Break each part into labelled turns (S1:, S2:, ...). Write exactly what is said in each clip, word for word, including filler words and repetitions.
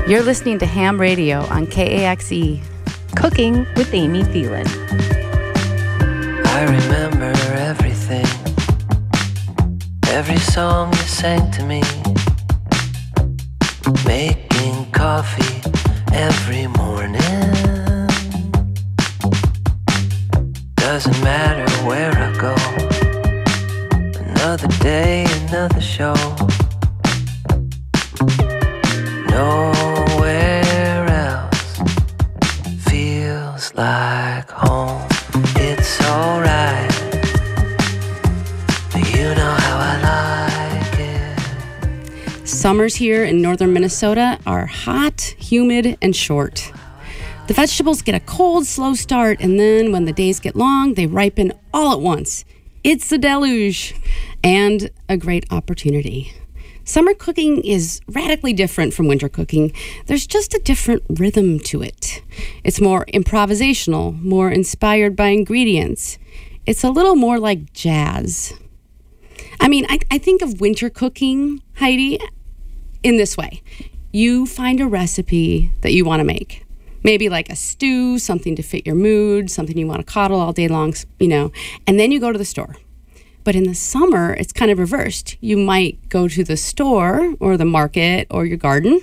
S1: You're listening to Ham Radio on K A X E.
S2: Cooking with Amy Thielen.
S3: I remember everything, every song you sang to me, making coffee every morning. Doesn't matter where I go, another day, another show. Nowhere else feels like home. It's alright, but you know how I like it.
S4: Summers here in northern Minnesota are hot, humid, and short. The vegetables get a cold, slow start, and then when the days get long, they ripen all at once. It's the deluge and a great opportunity. Summer cooking is radically different from winter cooking. There's just a different rhythm to it. It's more improvisational, more inspired by ingredients. It's a little more like jazz. I mean, I, I think of winter cooking, Heidi, in this way. You find a recipe that you want to make. Maybe like a stew, something to fit your mood, something you want to coddle all day long, you know, and then you go to the store. But in the summer, it's kind of reversed. You might go to the store or the market or your garden,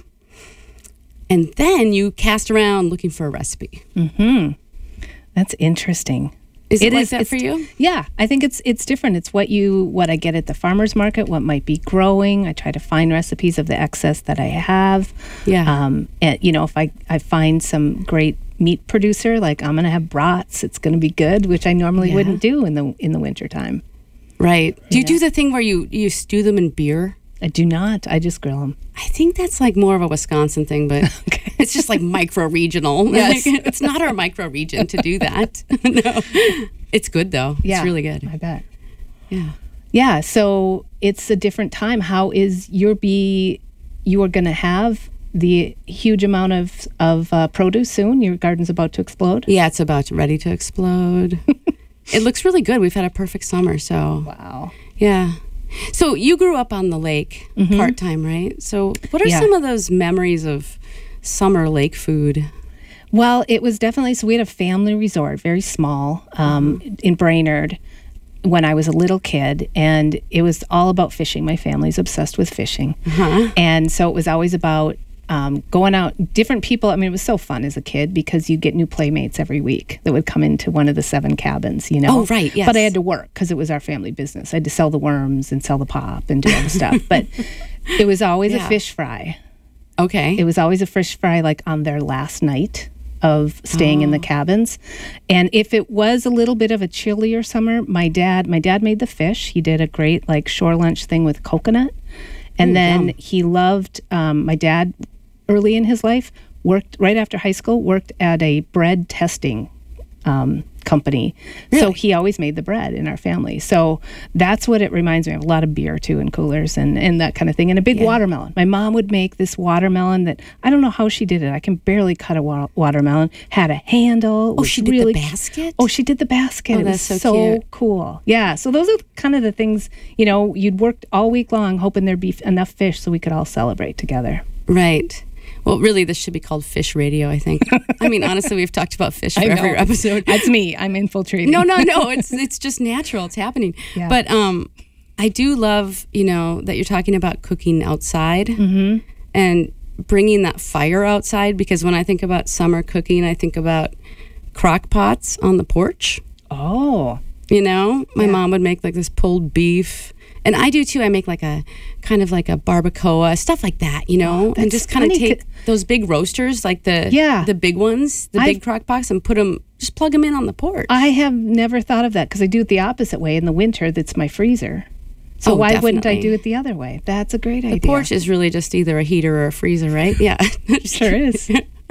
S4: and then you cast around looking for a recipe.
S2: Mm-hmm. That's interesting.
S4: Is it,
S2: it
S4: like
S2: is,
S4: that for you?
S2: Yeah, I think it's it's different. It's what you what I get at the farmer's market, what might be growing. I try to find recipes of the excess that I have.
S4: Yeah.
S2: Um, and, you know, if I, I find some great meat producer, like I'm going to have brats, it's going to be good, which I normally
S4: Yeah.
S2: wouldn't do in the in the wintertime.
S4: Right. Do you
S2: Yeah.
S4: do the thing where you, you stew them in beer?
S2: I do not. I just grill them.
S4: I think that's like more of a Wisconsin thing, but
S2: Okay.
S4: it's just like micro-regional.
S2: Yes.
S4: Like, it's not our micro-region to do that. No. It's good, though.
S2: Yeah,
S4: It's really good.
S2: I bet.
S4: Yeah.
S2: Yeah, so it's a different time. How is your bee, you are going to have the huge amount of, of uh, produce soon? Your garden's about to explode?
S4: Yeah, it's about ready to explode. It looks really good. We've had a perfect summer, so.
S2: Wow.
S4: Yeah. So you grew up on the lake
S2: Mhm.
S4: part-time, right? So what are
S2: Yeah.
S4: some of those memories of summer lake food?
S2: Well, it was definitely, so we had a family resort, very small, um,
S4: Mm-hmm.
S2: in Brainerd when I was a little kid, and it was all about fishing. My family's obsessed with fishing.
S4: Uh-huh.
S2: And so it was always about um, going out, different people. I mean, it was so fun as a kid because you get new playmates every week that would come into one of the seven cabins, you know?
S4: Oh, right, yes.
S2: But I had to work because it was our family business. I had to sell the worms and sell the pop and do all the stuff. But it was always
S4: Yeah.
S2: a fish fry.
S4: Okay.
S2: It was always a fish fry, like on their last night of staying in the
S4: Oh.
S2: cabins. And if it was a little bit of a chillier summer, my dad, my dad made the fish. He did a great like shore lunch thing with coconut. And
S4: Ooh,
S2: then
S4: yum.
S2: he loved, um, my dad early in his life worked right after high school, worked at a bread testing um, company. So
S4: Really?
S2: he always made the bread in our family. So that's what it reminds me of. A lot of beer too in coolers and, and that kind of thing. And a big
S4: Yeah.
S2: watermelon. My mom would make this watermelon that I don't know how she did it. I can barely cut a wa- watermelon. Had a handle.
S4: Oh,
S2: was
S4: she did
S2: really
S4: the basket?
S2: Oh, she did the basket.
S4: Oh,
S2: It
S4: that's
S2: was
S4: so cute.
S2: cool. Yeah. So those are kind of the things, you know, you'd worked all week long hoping there'd be enough fish so we could all celebrate together.
S4: Right. Well, really, this should be called Fish Radio, I think. I mean, honestly, we've talked about fish for
S2: I know.
S4: every episode.
S2: That's me. I'm infiltrating.
S4: No, no, no. It's it's just natural. It's happening.
S2: Yeah.
S4: But um, I do love, you know, that you're talking about cooking outside
S2: Mm-hmm.
S4: and bringing that fire outside. Because when I think about summer cooking, I think about crock pots on the porch.
S2: Oh.
S4: You know, my
S2: Yeah.
S4: mom would make like this pulled beef. And I do too. I make like a kind of like a barbacoa, stuff like that, you know,
S2: Oh,
S4: and
S2: that's
S4: just kind of
S2: funny,
S4: take
S2: 'cause-
S4: those big roasters, like the
S2: Yeah.
S4: the big ones, the
S2: I've-
S4: big crock pots, and put them, just plug them in on the porch.
S2: I have never thought of that because I do it the opposite way. In the winter, that's my freezer. So
S4: Oh,
S2: why wouldn't I
S4: definitely.
S2: do it the other way? That's a great
S4: the
S2: idea.
S4: porch is really just either a heater or a freezer, right? Yeah.
S2: Sure is.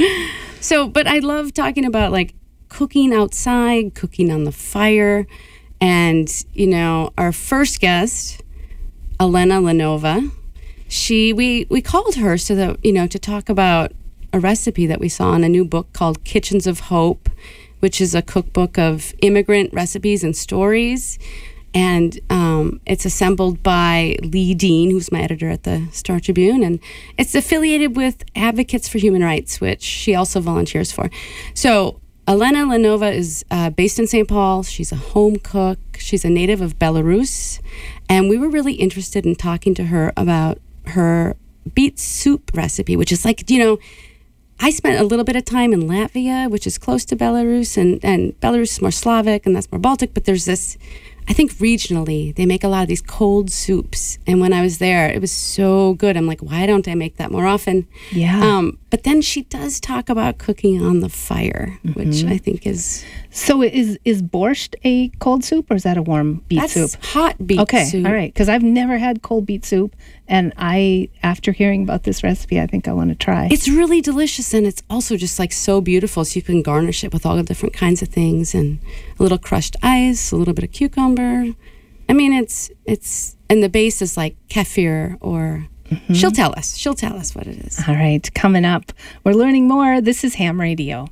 S4: So, but I love talking about like cooking outside, cooking on the fire. And, you know, our first guest, Elena Lenova, she, we, we called her so that, you know, to talk about a recipe that we saw in a new book called Kitchens of Hope, which is a cookbook of immigrant recipes and stories. And um, it's assembled by Lee Dean, who's my editor at the Star Tribune. And it's affiliated with Advocates for Human Rights, which she also volunteers for. So Elena Lenova is uh, based in Saint Paul. She's a home cook. She's a native of Belarus. And we were really interested in talking to her about her beet soup recipe, which is like, you know, I spent a little bit of time in Latvia, which is close to Belarus, and, and Belarus is more Slavic and that's more Baltic, but there's this, I think regionally, they make a lot of these cold soups. And when I was there, it was so good. I'm like, why don't I make that more often?
S2: Yeah.
S4: Um, but then she does talk about cooking on the fire, mm-hmm. which I think is...
S2: So is is borscht a cold soup or is that a warm beet
S4: That's
S2: soup?
S4: hot beet
S2: okay,
S4: soup.
S2: all right. Because I've never had cold beet soup. And I, after hearing about this recipe, I think I want to try.
S4: It's really delicious, and it's also just like so beautiful. So you can garnish it with all the different kinds of things, and a little crushed ice, a little bit of cucumber. I mean, it's it's and the base is like kefir, or mm-hmm. she'll tell us. She'll tell us what it is.
S2: All right, coming up, we're learning more. This is Ham Radio.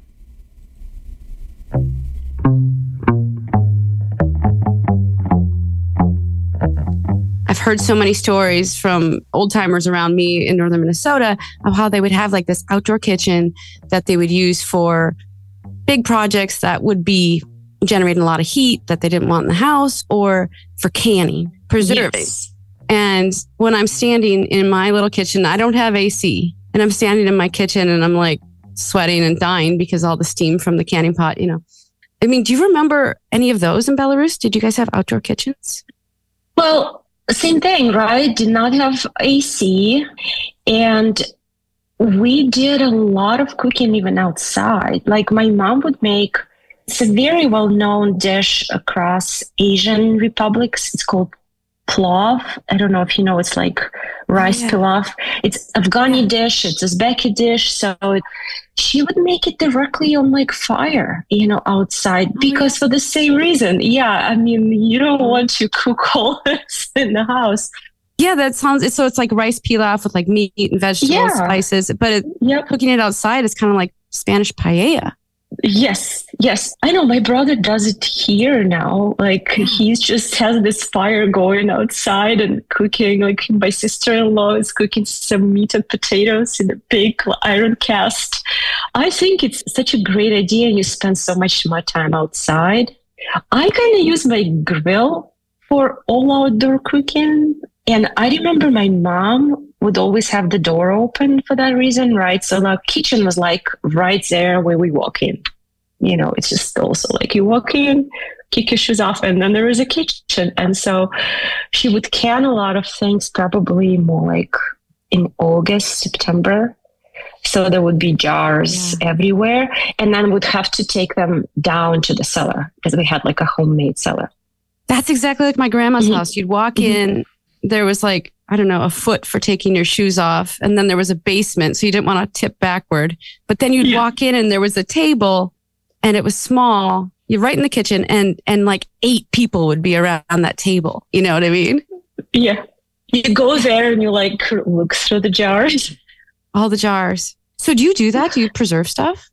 S5: I've heard so many stories from old timers around me in northern Minnesota of how they would have like this outdoor kitchen that they would use for big projects that would be generating a lot of heat that they didn't want in the house, or for canning, preserving. Yes. And when I'm standing in my little kitchen, I don't have A C, and I'm standing in my kitchen and I'm like sweating and dying because all the steam from the canning pot, you know. I mean, do you remember any of those in Belarus? Did you guys have outdoor kitchens?
S6: Well, same thing, right? Did not have A C. And we did a lot of cooking even outside. Like my mom would make, it's a very well-known dish across Asian republics. It's called plov. I don't know if you know, it's like rice oh, yeah. pilaf. It's Afghani dish, it's Uzbeki dish. So it, she would make it directly on like fire, you know, outside, because for the same reason. Yeah, I mean, you don't want to cook all this in the house.
S5: Yeah, that sounds, so it's like rice pilaf with like meat and vegetables, yeah. spices, but it, yep. cooking it outside is kind of like Spanish paella.
S6: Yes, yes. I know my brother does it here now. Like he just has this fire going outside and cooking. Like my sister-in-law is cooking some meat and potatoes in a big iron cast. I think it's such a great idea. You spend so much more time outside. I kind of use my grill for all outdoor cooking. And I remember my mom would always have the door open for that reason, right? So the kitchen was like right there where we walk in. You know, it's just also like you walk in, kick your shoes off, and then there is a kitchen. And so she would can a lot of things, probably more like in August, September. So there would be jars yeah. everywhere. And then would have to take them down to the cellar because we had like a homemade cellar.
S5: That's exactly like my grandma's mm-hmm. house. You'd walk mm-hmm. in, there was like, I don't know, a foot for taking your shoes off. And then there was a basement, so you didn't want to tip backward. But then you'd yeah. walk in and there was a table and it was small. You're right in the kitchen and and like eight people would be around that table. You know what I mean?
S6: Yeah. You go there and you like look through the jars.
S5: All the jars. So do you do that? Do you preserve stuff?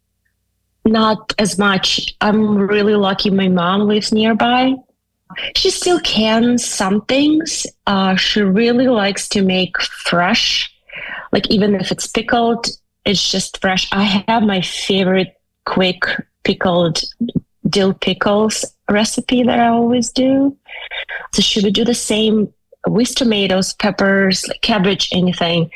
S6: Not as much. I'm really lucky my mom lives nearby. She still cans some things. Uh, she really likes to make fresh. Like even if it's pickled, it's just fresh. I have my favorite quick pickled dill pickles recipe that I always do. So she would do the same with tomatoes, peppers, like cabbage, anything.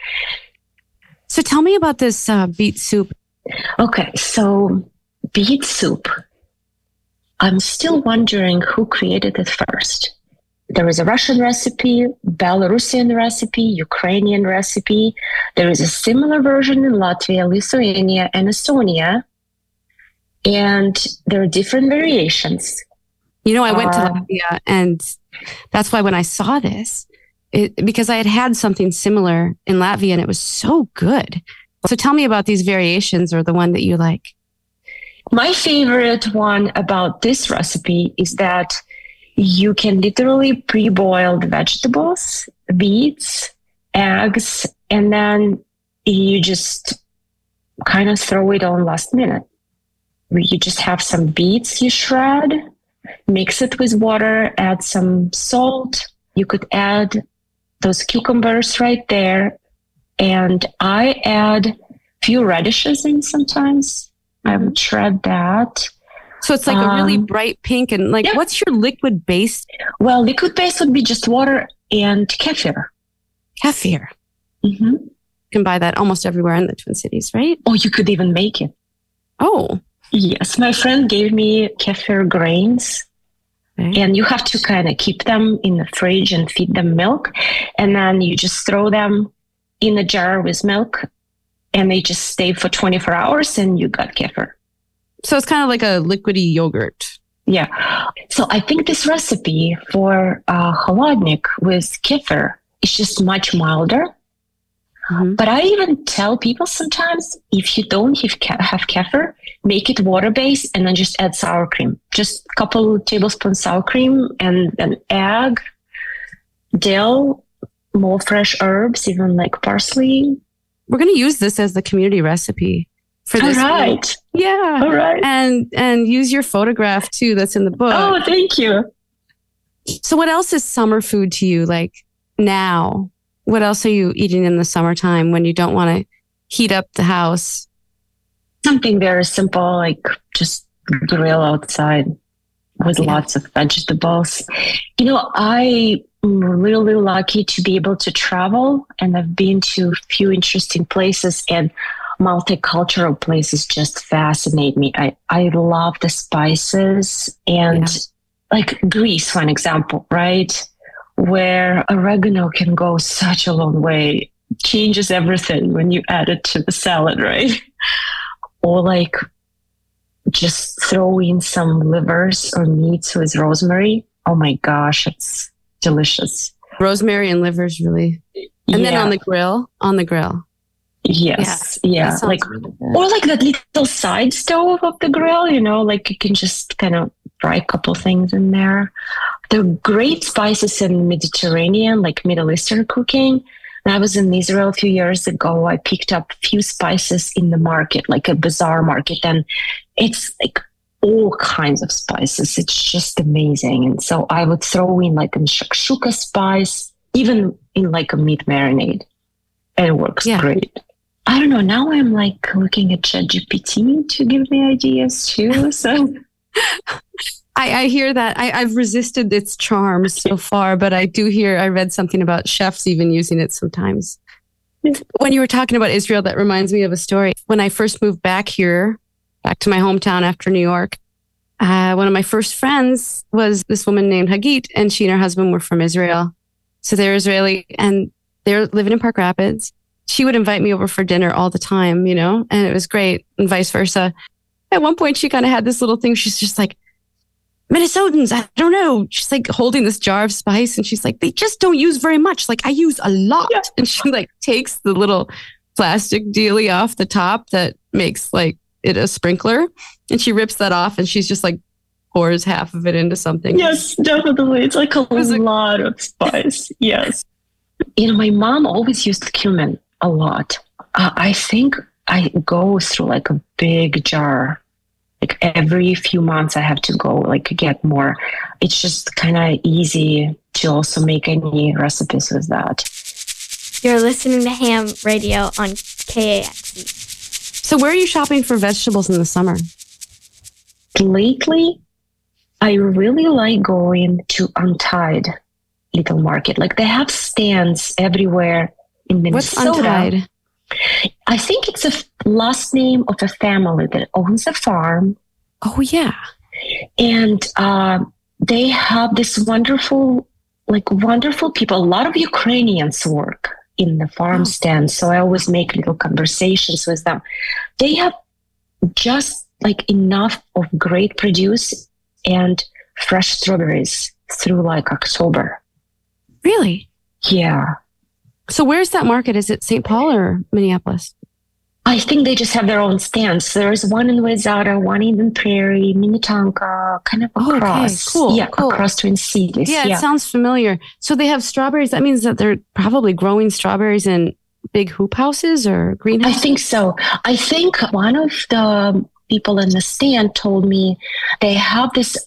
S5: So tell me about this uh, beet soup.
S6: Okay, so beet soup. I'm still wondering who created it first. There is a Russian recipe, Belarusian recipe, Ukrainian recipe. There is a similar version in Latvia, Lithuania, and Estonia. And there are different variations.
S5: You know, I went uh, to Latvia, and that's why when I saw this, it, because I had had something similar in Latvia, and it was so good. So tell me about these variations, or the one that you like.
S6: My favorite one about this recipe is that you can literally pre-boil the vegetables, beets, eggs, and then you just kind of throw it on last minute. You just have some beets you shred, mix it with water, add some salt. You could add those cucumbers right there. And I add a few radishes in sometimes. I would shred that.
S5: So it's like a really
S6: Um,
S5: bright pink. And like,
S6: yeah.
S5: what's your liquid base?
S6: Well, liquid base would be just water and kefir.
S5: Kefir.
S6: hmm
S5: You can buy that almost everywhere in the Twin Cities, right?
S6: Oh, you could even make it.
S5: Oh,
S6: Yes, my friend gave me kefir grains,
S5: okay.
S6: and you have to kind of keep them in the fridge and feed them milk. And then you just throw them in a jar with milk, and they just stay for twenty-four hours, and you got kefir.
S5: So it's kind of like a liquidy yogurt.
S6: Yeah. So I think this recipe for uh, Khaladnik with kefir is just much milder.
S5: Mhm.
S6: But I even tell people sometimes, if you don't have, ke- have kefir, make it water-based and then just add sour cream. Just a couple tablespoons sour cream and an egg, dill, more fresh herbs, even like parsley.
S5: We're going to use this as the community recipe for
S6: All
S5: this.
S6: right.
S5: Yeah.
S6: All right.
S5: And and use your photograph too that's in the book.
S6: Oh, thank you.
S5: So what else is summer food to you like now? What else are you eating in the summertime when you don't want to heat up the house?
S6: Something very simple, like just grill outside with
S5: Yeah.
S6: lots of vegetables. You know, I'm really lucky to be able to travel, and I've been to a few interesting places, and multicultural places just fascinate me. I, I love the spices, and
S5: Yeah.
S6: like Greece, for an example, right? Where oregano can go such a long way, changes everything when you add it to the salad, right? Or like just throw in some livers or meats with rosemary. Oh my gosh, it's delicious.
S5: Rosemary and livers, really. And then
S6: Yeah.
S5: on the grill, on the grill.
S6: Yes,
S5: That
S6: yeah,
S5: sounds
S6: like
S5: really good.
S6: or like that little side stove of the grill, you know, like you can just kind of fry a couple things in there. There are great spices in Mediterranean, like Middle Eastern cooking. When I was in Israel a few years ago, I picked up a few spices in the market, like a bazaar market, and it's like all kinds of spices. It's just amazing. And so I would throw in like a shakshuka spice, even in like a meat marinade, and it works
S5: Yeah.
S6: great. I don't know. Now I'm like looking at ChatGPT to give me ideas too. So
S5: I, I hear that. I, I've resisted its charms so far, but I do hear, I read something about chefs even using it sometimes.
S6: Yeah.
S5: When you were talking about Israel, that reminds me of a story. When I first moved back here, back to my hometown after New York, uh, one of my first friends was this woman named Hagit, and she and her husband were from Israel. So they're Israeli, and they're living in Park Rapids. She would invite me over for dinner all the time, you know, and it was great, and vice versa. At one point, she kind of had this little thing. She's just like, Minnesotans, I don't know. She's like holding this jar of spice, and she's like, they just don't use very much. Like, I use a lot.
S6: Yeah.
S5: And she like takes the little plastic dealie off the top that makes like it a sprinkler, and she rips that off, and she's just like pours half of it into something.
S6: yes, definitely. It's like a
S5: was a-
S6: lot of spice. Yes. You know, my mom always used cumin a lot. Uh, I think I go through like a big jar. Like every few months I have to go like get more. It's just kind of easy to also make any recipes with that.
S7: You're listening to Ham Radio on K A X E.
S5: So where are you shopping for vegetables in the summer?
S6: Lately, I really like going to Untied Little Market. Like they have stands everywhere in
S5: What's
S6: Minnesota.
S5: Untied?
S6: I think it's a f- last name of a family that owns a farm,
S5: Oh yeah.
S6: and uh, they have this wonderful, like wonderful people. A lot of Ukrainians work in the farm
S5: Oh.
S6: stand, so I always make little conversations with them. They have just like enough of great produce and fresh strawberries through like October.
S5: Really?
S6: Yeah.
S5: So where's that market? Is it Saint Paul or Minneapolis?
S6: I think they just have their own stands. There's one in Wayzata, one in Eden Prairie, Minnetonka, kind of
S5: Oh, okay.
S6: across.
S5: Cool,
S6: Yeah,
S5: cool.
S6: across Twin Cities.
S5: Yeah,
S6: Yeah.
S5: it sounds familiar. So they have strawberries. That means that they're probably growing strawberries in big hoop houses or
S6: I
S5: greenhouses.
S6: think so. I think one of the people in the stand told me they have this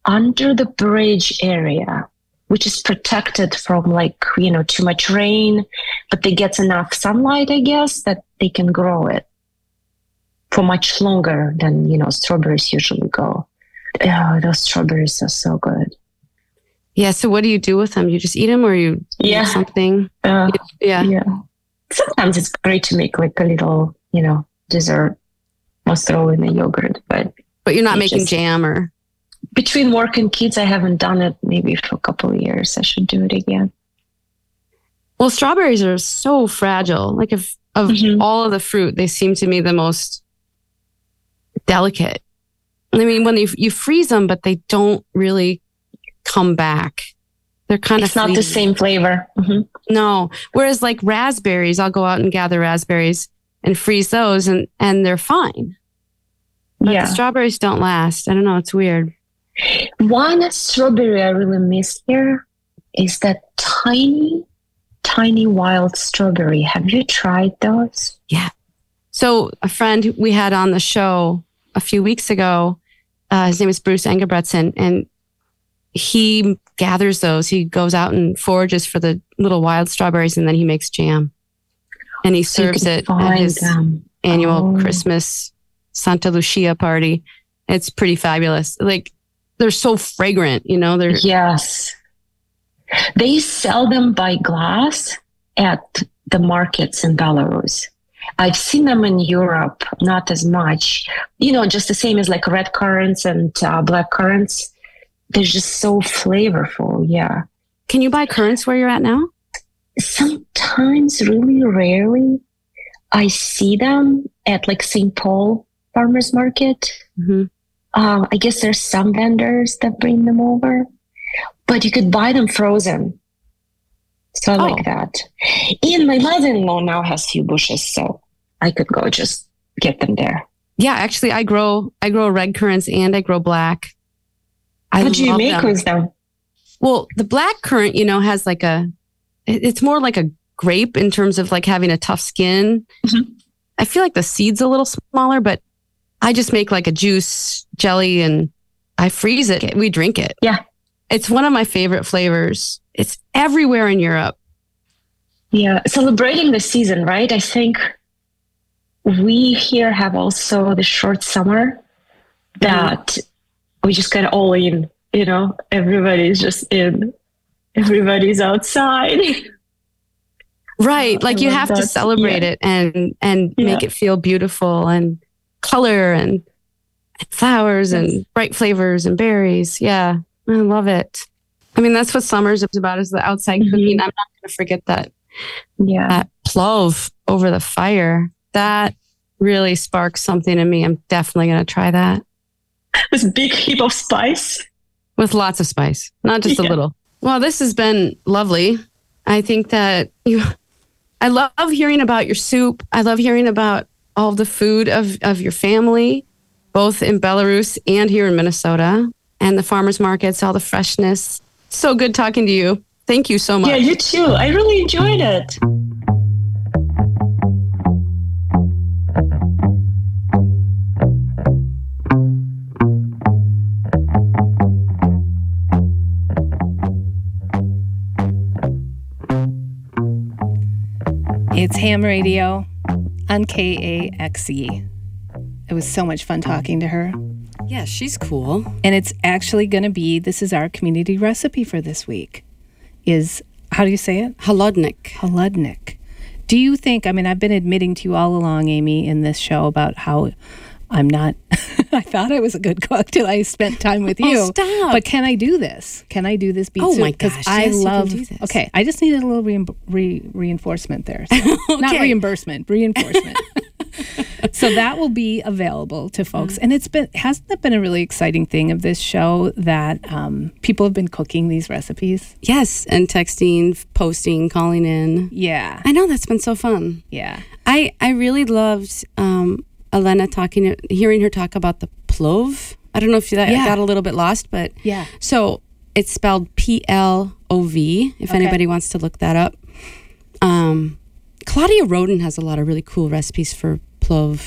S6: under the bridge area, which is protected from like, you know, too much rain, but they get enough sunlight, I guess, that they can grow it for much longer than, you know, strawberries usually go. Oh, those strawberries are so good.
S5: Yeah. So what do you do with them? You just eat them, or you
S6: Yeah.
S5: eat something?
S6: Uh,
S5: Yeah.
S6: yeah. Sometimes it's great to make like a little, you know, dessert or throw in the yogurt, but
S5: But you're not
S6: It
S5: making
S6: just-
S5: jam or...
S6: between work and kids, I haven't done it maybe for a couple of years. I should do it again.
S5: Well, strawberries are so fragile. Like if of
S6: Mhm.
S5: all of the fruit, they seem to me the most delicate. I mean, when you you freeze them, but they don't really come back. They're kind
S6: It's
S5: of
S6: not the
S5: fleeting.
S6: same flavor. Mhm.
S5: No. Whereas like raspberries, I'll go out and gather raspberries and freeze those, and and they're fine. But
S6: Yeah.
S5: the strawberries don't last. I don't know. It's weird.
S6: One strawberry I really miss here is that tiny, tiny wild strawberry. Have you tried those?
S5: So a friend we had on the show a few weeks ago, uh, his name is Bruce Engebretson, and he gathers those. He goes out and forages for the little wild strawberries, and then he makes jam. And he
S6: So you
S5: serves
S6: can
S5: it at
S6: find
S5: his
S6: them.
S5: annual
S6: Oh.
S5: Christmas Santa Lucia party. It's pretty fabulous. Like they're so fragrant, you know, they're
S6: Yes. They sell them by glass at the markets in Belarus. I've seen them in Europe, not as much. You know, just the same as like red currants and uh, black currants. They're just so flavorful. Yeah.
S5: Can you buy currants where you're at now?
S6: Sometimes, really rarely, I see them at like Saint Paul Farmers Market.
S5: Mm-hmm.
S6: Uh, I guess there's some vendors that bring them over, but you could buy them frozen. So I
S5: Oh.
S6: like that. And my mother-in-law now has few bushes, so I could go just get them there.
S5: Yeah, actually I grow I grow red currants and I grow black. I
S6: What do you
S5: love
S6: make
S5: them.
S6: with them?
S5: Well, the black currant, you know, has like a, it- it's more like a grape in terms of like having a tough skin.
S6: Mhm.
S5: I feel like the seed's a little smaller, but I just make like a juice jelly and I freeze it. We drink it.
S6: Yeah.
S5: It's one of my favorite flavors. It's everywhere in Europe.
S6: Yeah, celebrating the season, right? I think we here have also the short summer that we just get all in, you know, everybody's just in, everybody's outside.
S5: Right.
S6: I
S5: Like you
S6: love
S5: have to
S6: that.
S5: celebrate
S6: Yeah.
S5: it and, and
S6: Yeah.
S5: make it feel beautiful and color and, and flowers
S6: Yes.
S5: and bright flavors and berries. Yeah. I love it. I mean, that's what summer's about, is the outside
S6: Mhm.
S5: cooking. I'm not going to forget that.
S6: Yeah.
S5: That plov over the fire, that really sparks something in me. I'm definitely going to try that
S6: This big heap of spice.
S5: with lots of spice, not just a
S6: Yeah.
S5: little. Well, this has been lovely. I think that you, I love hearing about your soup. I love hearing about all the food of, of your family, both in Belarus and here in Minnesota, and the farmers markets, all the freshness. So good talking to you. Thank you so much.
S6: Yeah, you too. I really enjoyed it.
S2: It's Ham Radio on K A X E. It was so much fun talking to her.
S4: Yeah, she's cool.
S2: And it's actually going to be, this is our community recipe for this week, is, how do you say it?
S4: Holodnik.
S2: Holodnik. Do you think, I mean, I've been admitting to you all along, Amy, in this show about how I'm not, I thought I was a good cook till I spent time with you.
S4: Oh, stop.
S2: But can I do this? Can I do this beet
S4: Oh,
S2: soup?
S4: my
S2: 'Cause
S4: gosh,
S2: I
S4: yes, you can
S2: love,
S4: do this.
S2: okay, I just needed a little re- re- reinforcement there. So, Not
S4: Okay.
S2: reimbursement, reinforcement. So that will be available to folks. And it's been, hasn't that been a really exciting thing of this show that um, people have been cooking these recipes?
S4: Yes, and texting, posting, calling in.
S2: Yeah.
S4: I know, that's been so fun.
S2: Yeah.
S4: I, I really loved um, Elena talking, hearing her talk about the plov. I don't know if that
S2: Yeah.
S4: I got a little bit lost, but
S2: Yeah.
S4: so it's spelled P L O V, if
S2: Okay.
S4: anybody wants to look that up. Um, Claudia Roden has a lot of really cool recipes for plov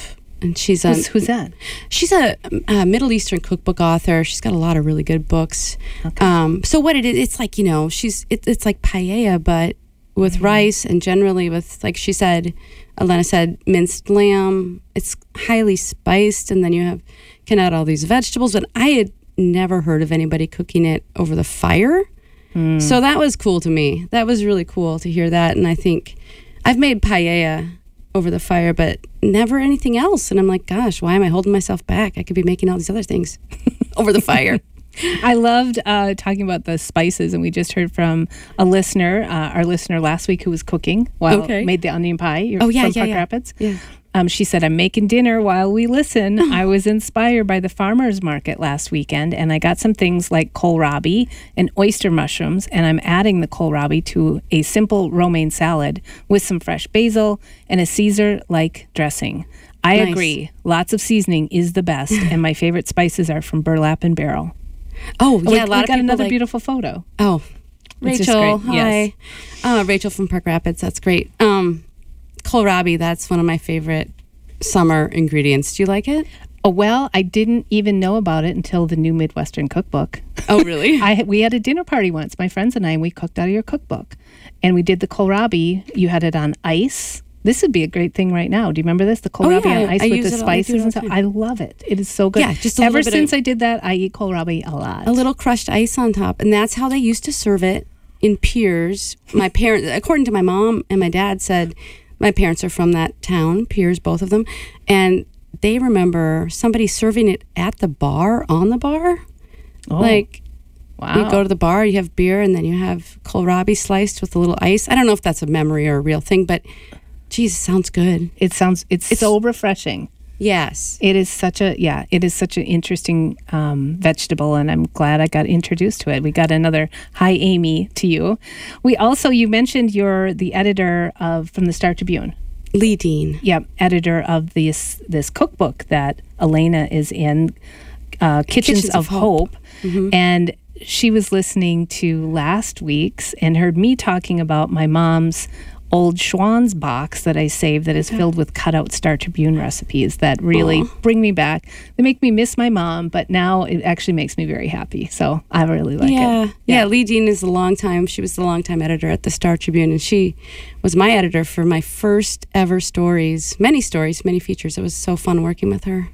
S4: and she's a
S2: Who's, who's that?
S4: she's a, a Middle Eastern cookbook author. She's got a lot of really good books.
S2: Okay.
S4: Um, so what it is, it's like, you know, she's it, it's like paella, but with
S2: Mm-hmm.
S4: rice and generally with, like she said, Elena said, minced lamb. It's highly spiced, and then you have can add all these vegetables. But I had never heard of anybody cooking it over the fire.
S2: Mm.
S4: So that was cool to me. That was really cool to hear that. And I think I've made paella over the fire, but never anything else. And I'm like, gosh, why am I holding myself back? I could be making all these other things over the fire.
S2: I loved uh, talking about the spices, and we just heard from a listener, uh, our listener last week, who was cooking while
S4: Okay.
S2: made the onion pie. You're
S4: Oh, yeah,
S2: from
S4: yeah,
S2: Park
S4: yeah.
S2: Rapids.
S4: Yeah.
S2: Um, she said, I'm making dinner while we listen. I was inspired by the farmer's market last weekend, and I got some things like kohlrabi and oyster mushrooms, and I'm adding the kohlrabi to a simple romaine salad with some fresh basil and a Caesar-like dressing. I
S4: Nice.
S2: agree. Lots of seasoning is the best, and my favorite spices are from Burlap and Barrel.
S4: Oh,
S2: Oh,
S4: yeah.
S2: we,
S4: a lot
S2: we
S4: of
S2: got
S4: people
S2: another
S4: like,
S2: beautiful photo.
S4: Oh,
S2: It's just
S4: Rachel.
S2: great.
S4: Hi.
S2: Yes.
S4: Uh, Rachel from Park Rapids. That's great. Um, kohlrabi, that's one of my favorite summer ingredients. Do you like it?
S2: Oh, well, I didn't even know about it until the new Midwestern cookbook.
S4: Oh, really?
S2: I had- we had a dinner party once, my friends and I, and we cooked out of your cookbook. And we did the kohlrabi. You had it on ice. This would be a great thing right now. Do you remember this? The kohlrabi
S4: yeah,
S2: on ice
S4: I
S2: with
S4: use
S2: the
S4: it all- I do it
S2: spices
S4: all
S2: and
S4: the
S2: stuff.
S4: time.
S2: I love it. It is so good.
S4: Yeah, just a
S2: Ever
S4: little bit of-
S2: since I did that, I eat kohlrabi a lot.
S4: A little crushed ice on top. And that's how they used to serve it in Piers. My parents, according to my mom and my dad, said my parents are from that town, Piers, both of them. And they remember somebody serving it at the bar, on the bar.
S2: Oh,
S4: Like,
S2: wow.
S4: you go to the bar, you have beer, and then you have kohlrabi sliced with a little ice. I don't know if that's a memory or a real thing, but geez, it sounds good.
S2: It sounds, it's,
S4: It's-
S2: so refreshing.
S4: Yes.
S2: It is such a, yeah, it is such an interesting um, vegetable, and I'm glad I got introduced to it. We got another hi, Amy, to you. We also, you mentioned you're the editor of, from the Star Tribune.
S4: Lee Dean.
S2: Yep, editor of this this cookbook that Elena is in, uh, Kitchens,
S4: Kitchens
S2: of,
S4: of Hope.
S2: Hope. And she was listening to last week's and heard me talking about my mom's old Schwann's box that I saved that is filled with cutout Star Tribune recipes that really bring me back. They make me miss my mom, but now it actually makes me very happy. So I really like
S4: yeah.
S2: it.
S4: yeah. Lee Dean is a long time. She was the long time editor at the Star Tribune, and she was my editor for my first ever stories, many stories, many features. It was so fun working with her.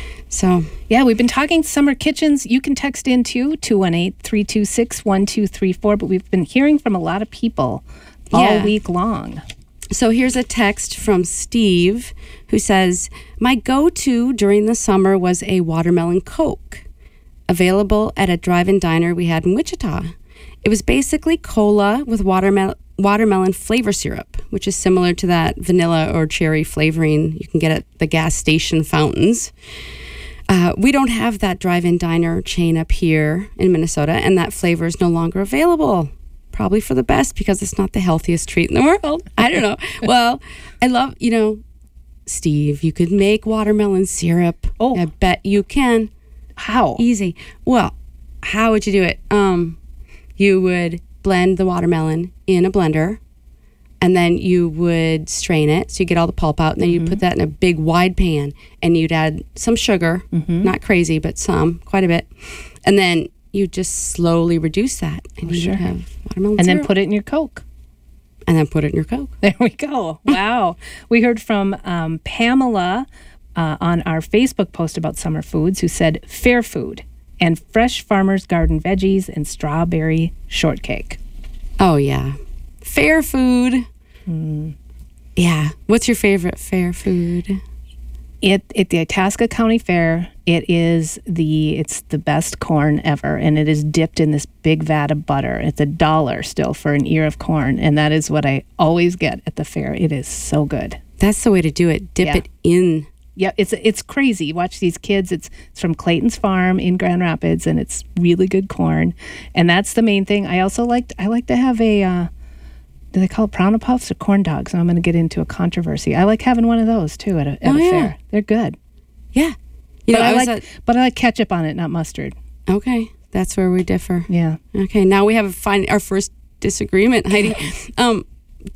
S4: So,
S2: Yeah, we've been talking summer kitchens. You can text in too, two one eight, three two six, one two three four. But we've been hearing from a lot of people all
S4: Yeah.
S2: week long.
S4: So here's a text from Steve who says, my go-to during the summer was a watermelon Coke, available at a drive-in diner we had in Wichita. It was basically cola with watermelon watermelon flavor syrup, which is similar to that vanilla or cherry flavoring you can get at the gas station fountains. Uh, we don't have that drive-in diner chain up here in Minnesota, and that flavor is no longer available. Probably for the best, because it's not the healthiest treat in the world. I don't know. Well, I love, you know, Steve, you could make watermelon syrup.
S2: Oh.
S4: I bet you can.
S2: How?
S4: Easy. Well, how would you do it? Um, you would blend the watermelon in a blender, and then you would strain it so you get all the pulp out, and then you put that in a big wide pan, and you'd add some sugar, not crazy, but some, quite a bit, and then you just slowly reduce that, and you
S2: sure.
S4: would have watermelon
S2: And
S4: syrup.
S2: then put it in your Coke.
S4: and then put it in your Coke.
S2: There we go. Wow. We heard from um, Pamela uh, on our Facebook post about summer foods who said fair food and fresh farmer's garden veggies and strawberry shortcake.
S4: Oh yeah, fair food. Yeah. What's your favorite fair food?
S2: It at the Itasca County Fair, it is the it's the best corn ever, and it is dipped in this big vat of butter. It's a dollar still for an ear of corn, and that is what I always get at the fair. It is so good.
S4: That's the way to do it. Dip
S2: Yeah.
S4: it in.
S2: Yeah, it's it's crazy. You watch these kids. It's it's from Clayton's Farm in Grand Rapids, and it's really good corn, and that's the main thing. I also like I like to have a. Uh, do they call it Prana Puffs or corn dogs? I'm going to get into a controversy. I like having one of those too at a, at
S4: Oh,
S2: a
S4: yeah.
S2: fair. They're good.
S4: Yeah. You
S2: But
S4: know,
S2: I,
S4: I was
S2: like but I like ketchup on it, not mustard.
S4: at, okay. That's where we differ.
S2: Yeah.
S4: Okay. Now we have a fine, our first disagreement, Heidi. um, t-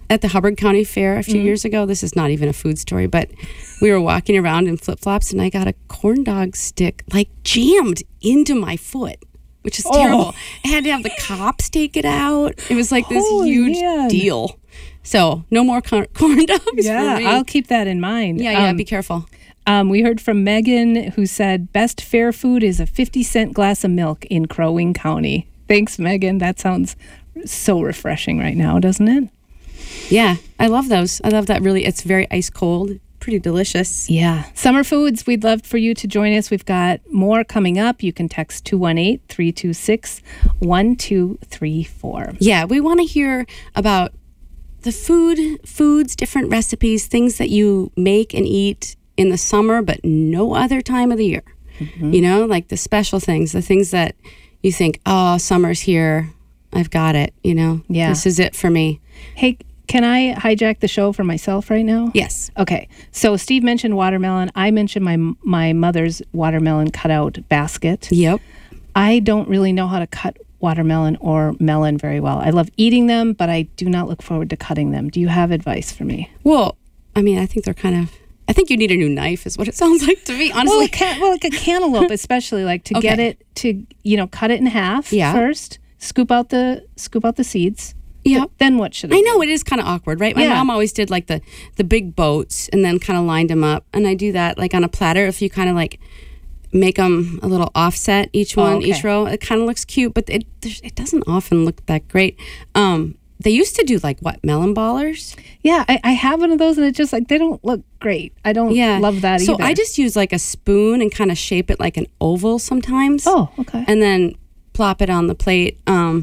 S4: at the Hubbard County Fair a few
S2: Mm-hmm.
S4: years ago. This is not even a food story, but we were walking around in flip-flops and I got a corn dog stick like jammed into my foot, which is terrible. I had to have the cops take it out. It was like this
S2: Oh,
S4: huge
S2: man.
S4: deal. So no more corn, corn dogs
S2: Yeah,
S4: for me.
S2: I'll keep that in mind.
S4: yeah, yeah,
S2: Um,
S4: be careful.
S2: Um, we heard from Megan, who said best fair food is a fifty cent glass of milk in Crow Wing County. Thanks, Megan. That sounds so refreshing right now, doesn't it?
S4: Yeah, I love those. I love that really. It's very ice cold, pretty delicious.
S2: Yeah. Summer foods, we'd love for you to join us. We've got more coming up. You can text two one eight, three two six, one two three four.
S4: Yeah, we want to hear about the food, foods, different recipes, things that you make and eat in the summer, but no other time of the year.
S2: Mm-hmm.
S4: You know, like the special things, the things that you think, oh, summer's here. I've got it. You know,
S2: Yeah.
S4: This is it for me.
S2: Hey, can I hijack the show for myself right now?
S4: Yes.
S2: Okay. So Steve mentioned watermelon. I mentioned my my mother's watermelon cutout basket.
S4: Yep.
S2: I don't really know how to cut watermelon or melon very well. I love eating them, but I do not look forward to cutting them. Do you have advice for me?
S4: Well, I mean, I think they're kind of. I think you need a new knife, is what it sounds like to me. Honestly.
S2: Well, a can, well like a cantaloupe, especially like to get
S4: Okay.
S2: it to you know cut it in half
S4: Yeah.
S2: first. Scoop out the scoop out the seeds.
S4: Yeah.
S2: Then what should I?
S4: I
S2: do?
S4: know it is kind of awkward, right? My
S2: Yeah.
S4: mom always did like the the big boats and then kind of lined them up, and I do that like on a platter. If you kind of like make them a little offset each
S2: Oh,
S4: one,
S2: okay.
S4: each row, it kind of looks cute, but it there's- it doesn't often look that great. Um, they used to do like what melon ballers.
S2: Yeah, I, I have one of those, and it's just like they don't look great. I don't
S4: Yeah,
S2: love that
S4: so
S2: either.
S4: I just use like a spoon and kind of shape it like an oval sometimes.
S2: oh okay.
S4: and then plop it on the plate. Um,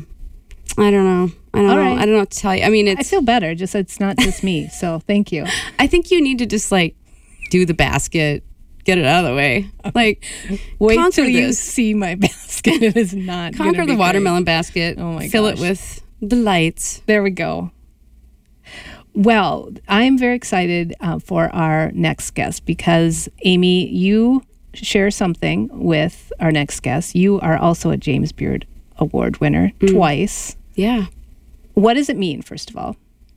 S4: I don't know. I don't
S2: All
S4: know.
S2: right.
S4: I don't know what to tell you. I mean,
S2: I
S4: it's.
S2: feel better. Just it's not just me. So thank you.
S4: I think you need to just like do the basket, get it out of the way. Like
S2: Wait
S4: conquer
S2: till you
S4: this.
S2: see my basket. It is not gonna
S4: Conquer
S2: be
S4: the
S2: great.
S4: watermelon basket.
S2: Oh my
S4: Fill
S2: gosh.
S4: it with delights.
S2: There we go. Well, I'm very excited uh, for our next guest because, Amy, you share something with our next guest. You are also a James Beard Award winner twice.
S4: Yeah.
S2: What does it mean, first of all?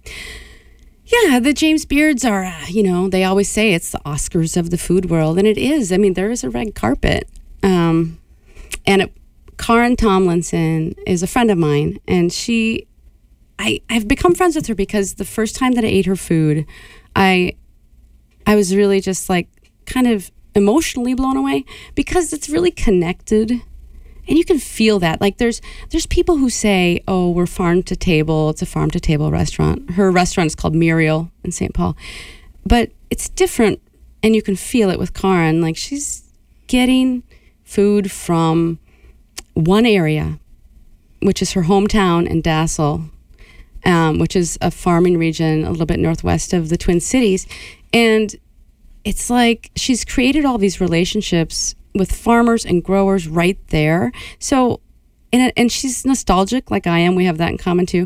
S4: Yeah, the James Beards are, uh, you know, they always say it's the Oscars of the food world, and it is. I mean, there is a red carpet. Um, and it, Karen Tomlinson is a friend of mine, and she, I, I've become friends with her because the first time that I ate her food, I, I was really just like kind of emotionally blown away because it's really connected. And you can feel that. Like there's there's people who say, oh, we're farm to table. It's a farm to table restaurant. Her restaurant is called Muriel in Saint Paul. But it's different, and you can feel it with Karen. Like she's getting food from one area, which is her hometown in Dassel, um, which is a farming region a little bit northwest of the Twin Cities. And it's like she's created all these relationships with farmers and growers right there. So, and, and she's nostalgic like I am. We have that in common too.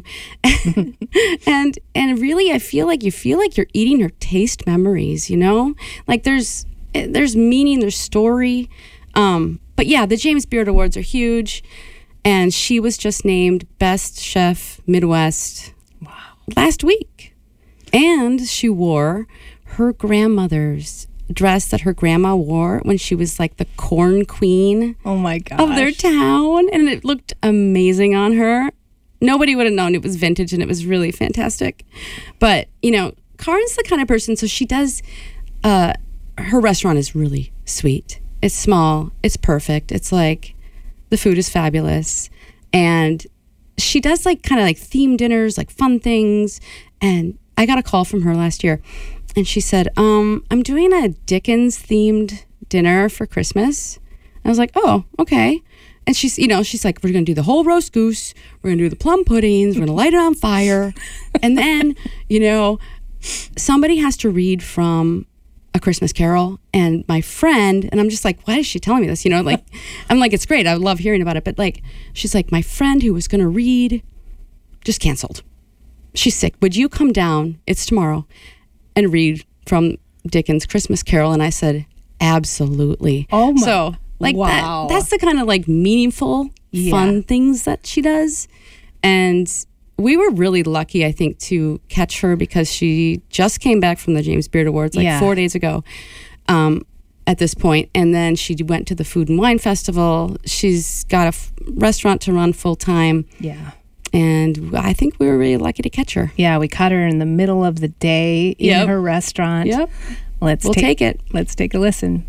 S4: and and really, I feel like you feel like you're eating her taste memories, you know? Like there's there's meaning, there's story. Um, but yeah, the James Beard Awards are huge. And she was just named Best Chef Midwest last week. And she wore her grandmother's dress that her grandma wore when she was like the corn queen
S2: Oh my gosh.
S4: of their town, and it looked amazing on her. Nobody would have known it was vintage, and it was really fantastic. But you know, Karen's the kind of person, so she does uh her restaurant is really sweet. It's small, it's perfect, it's like the food is fabulous, and she does like kind of like theme dinners, like fun things. And I got a call from her last year, and she said, um, I'm doing a Dickens themed dinner for Christmas. I was like, oh, okay. And she's, you know, she's like, we're going to do the whole roast goose. We're going to do the plum puddings. We're going to light it on fire. And then, you know, somebody has to read from A Christmas Carol. And my friend, and I'm just like, why is she telling me this? You know, like, I'm like, it's great. I love hearing about it. But like, she's like, my friend who was going to read just canceled. She's sick. Would you come down? It's tomorrow. And read from Dickens' Christmas Carol. And I said, absolutely.
S2: Oh my-
S4: So like
S2: wow.
S4: that, that's the kind of like meaningful,
S2: Yeah.
S4: fun things that she does. And we were really lucky, I think, to catch her because she just came back from the James Beard Awards like
S2: Yeah.
S4: four days ago um, at this point. And then she went to the Food and Wine Festival. She's got a f- restaurant to run full time.
S2: Yeah.
S4: And I think we were really lucky to catch her.
S2: Yeah, we caught her in the middle of the day in
S4: Yep.
S2: her restaurant.
S4: Yep.
S2: Let's
S4: We'll take it.
S2: Let's take a listen.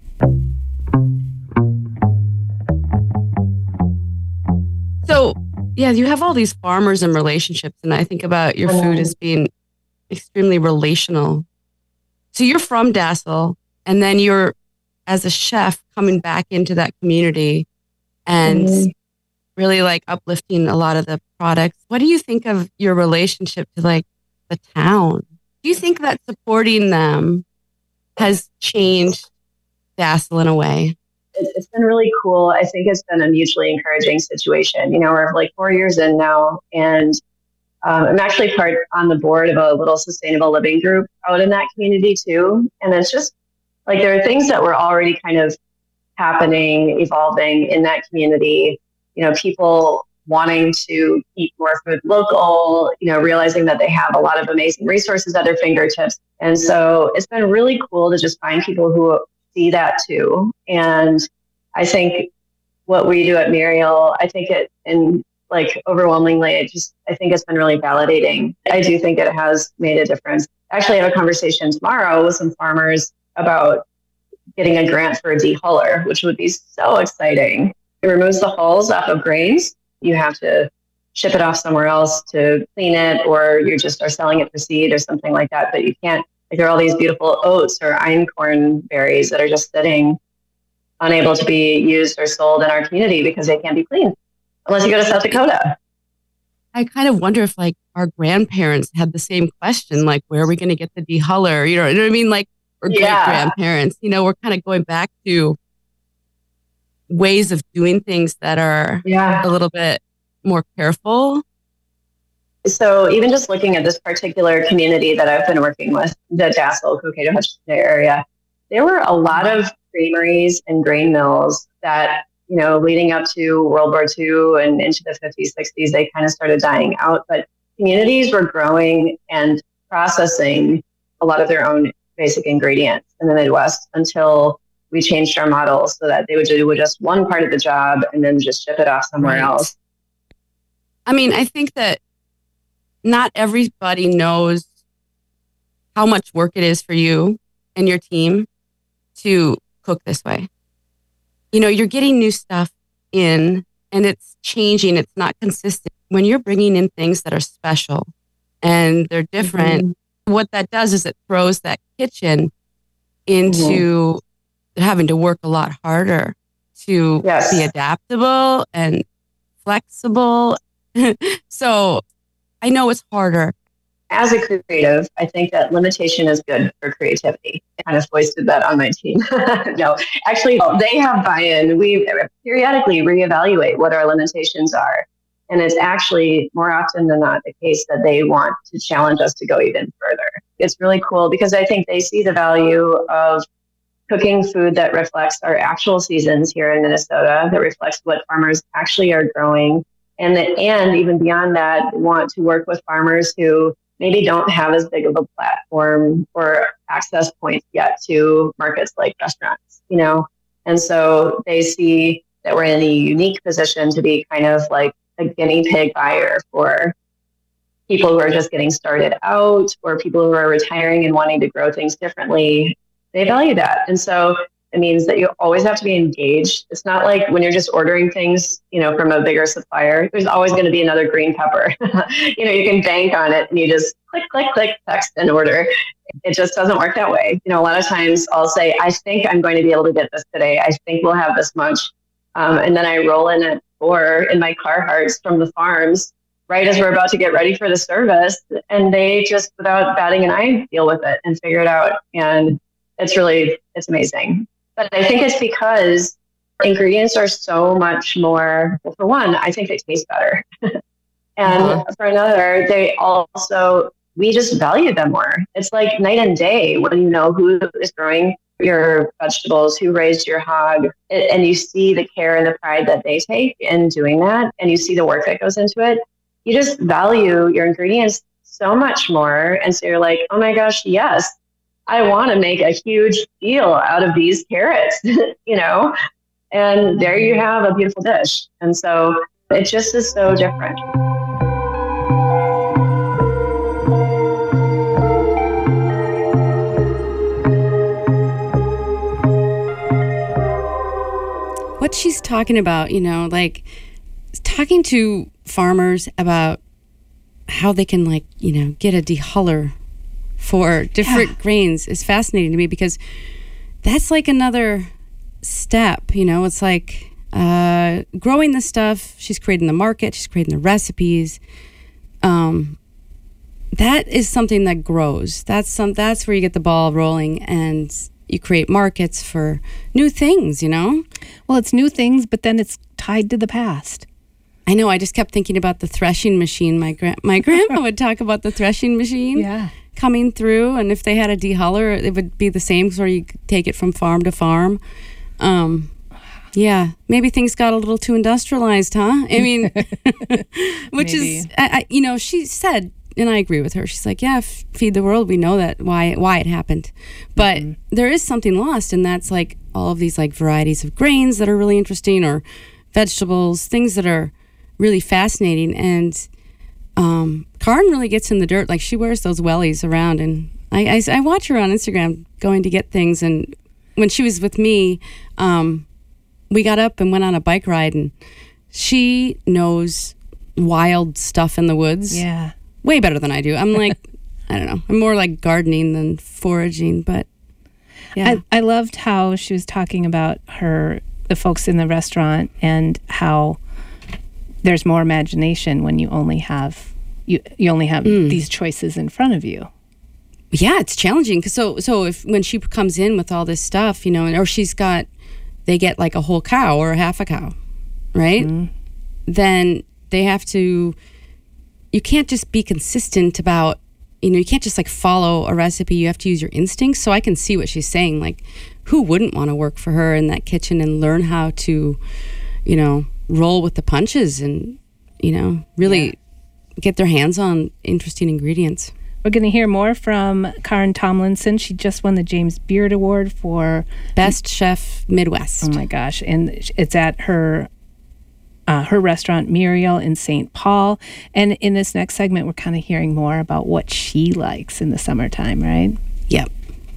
S5: So, yeah, you have all these farmers and relationships, and I think about your food as being extremely relational. So you're from Dassel, and then you're, as a chef, coming back into that community and
S6: Mhm.
S5: really like uplifting a lot of the products. What do you think of your relationship to like the town? Do you think that supporting them has changed Dassel in a way?
S8: It- It's been really cool. I think it's been a mutually encouraging situation. You know, we're like four years in now, and um, I'm actually part on the board of a little sustainable living group out in that community too. And it's just like there are things that were already kind of happening, evolving in that community. You know, people wanting to eat more food local, you know, realizing that they have a lot of amazing resources at their fingertips. And so it's been really cool to just find people who see that too. And I think what we do at Muriel, I think it, and like overwhelmingly, it just, I think it's been really validating. I do think it has made a difference. Actually, I have a conversation tomorrow with some farmers about getting a grant for a dehuller, which would be so exciting. It removes the hulls off of grains. You have to ship it off somewhere else to clean it, or you just are selling it for seed or something like that. But you can't, like there are all these beautiful oats or einkorn berries that are just sitting unable to be used or sold in our community because they can't be cleaned unless you go to South Dakota.
S5: I kind of wonder if like our grandparents had the same question, like, where are we going to get the dehuller? You know, you know what I mean? Like, or great
S8: Yeah.
S5: grandparents, you know, we're kind of going back to ways of doing things that are
S8: Yeah.
S5: a little bit more careful.
S8: So even just looking at this particular community that I've been working with, the Dassel, Cokato, Hutchinson area, there were a lot of creameries and grain mills that, you know, leading up to World War Two and into the fifties, sixties, they kind of started dying out. But communities were growing and processing a lot of their own basic ingredients in the Midwest until we changed our model so that they would do just one part of the job and then just ship it off somewhere
S5: Right.
S8: else.
S5: I mean, I think that not everybody knows how much work it is for you and your team to cook this way. You know, you're getting new stuff in and it's changing. It's not consistent. When you're bringing in things that are special and they're different, what that does is it throws that kitchen into having to work a lot harder to
S8: Yes.
S5: be adaptable and flexible. So I know it's harder.
S8: As a creative, I think that limitation is good for creativity. I kind of foisted that on my team. No, actually, they have buy-in. We periodically reevaluate what our limitations are. And it's actually more often than not the case that they want to challenge us to go even further. It's really cool because I think they see the value of cooking food that reflects our actual seasons here in Minnesota, that reflects what farmers actually are growing. And that, and even beyond that, want to work with farmers who maybe don't have as big of a platform or access points yet to markets like restaurants, you know? And so they see that we're in a unique position to be kind of like a guinea pig buyer for people who are just getting started out or people who are retiring and wanting to grow things differently. They value that. And so it means that you always have to be engaged. It's not like when you're just ordering things, you know, from a bigger supplier, there's always going to be another green pepper. You know, you can bank on it and you just click, click, click, text and order. It just doesn't work that way. You know, a lot of times I'll say, I think I'm going to be able to get this today. I think we'll have this much. Um, and then I roll in at four in my Carhartts from the farms right as we're about to get ready for the service. And they just, without batting an eye, deal with it and figure it out. And it's really, it's amazing. But I think it's because ingredients are so much more, well, for one, I think they taste better. And
S5: Uh-huh.
S8: for another, they also, we just value them more. It's like night and day when you know who is growing your vegetables, who raised your hog, and you see the care and the pride that they take in doing that, and you see the work that goes into it. you just value your ingredients so much more. And so you're like, oh my gosh, yes, I want to make a huge deal out of these carrots, you know? And there you have a beautiful dish. And so it just is so different.
S4: What she's talking about, you know, like talking to farmers about how they can, like, you know, get a dehuller for different yeah. grains is fascinating to me, because that's like another step, you know. It's like uh, growing the stuff, she's creating the market, she's creating the recipes. Um, that is something that grows. That's some. That's where you get the ball rolling, and you create markets for new things, you know?
S2: Well, it's new things, but then it's tied to the past.
S4: I know. I just kept thinking about the threshing machine. My gra- my grandma would talk about the threshing machine
S2: yeah.
S4: coming through, and if they had a dehuller, it would be the same, so you could take it from farm to farm. Um, yeah, maybe things got a little too industrialized, huh? I mean, which maybe. is, I, I, you know, she said, and I agree with her. She's like, yeah, f- feed the world. We know that why why it happened, but mm-hmm. there is something lost, and that's like all of these like varieties of grains that are really interesting, or vegetables, things that are really fascinating. And um, Karen really gets in the dirt. Like, she wears those wellies around, and I, I, I watch her on Instagram going to get things. And when she was with me, um, we got up and went on a bike ride, and she knows wild stuff in the woods.
S2: Yeah.
S4: Way better than I do. I'm like, I don't know. I'm more like gardening than foraging, but yeah.
S2: I, I loved how she was talking about her, the folks in the restaurant, and how there's more imagination when you only have, you, you only have mm. these choices in front of you.
S4: Yeah, it's challenging. Cause so, so if, when she comes in with all this stuff, you know, or she's got, they get like a whole cow or a half a cow, right? Mm. Then they have to, you can't just be consistent about, you know, you can't just like follow a recipe. You have to use your instincts. So I can see what she's saying. Like, who wouldn't want to work for her in that kitchen and learn how to, you know, roll with the punches and, you know, really yeah. get their hands on interesting ingredients.
S2: We're going to hear more from Karen Tomlinson. She just won the James Beard Award for
S4: Best Chef Midwest.
S2: Oh my gosh. And it's at her Uh, her restaurant, Muriel, in Saint Paul. And in this next segment, we're kind of hearing more about what she likes in the summertime, right?
S4: Yep.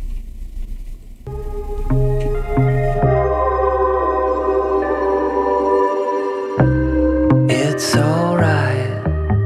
S3: It's alright,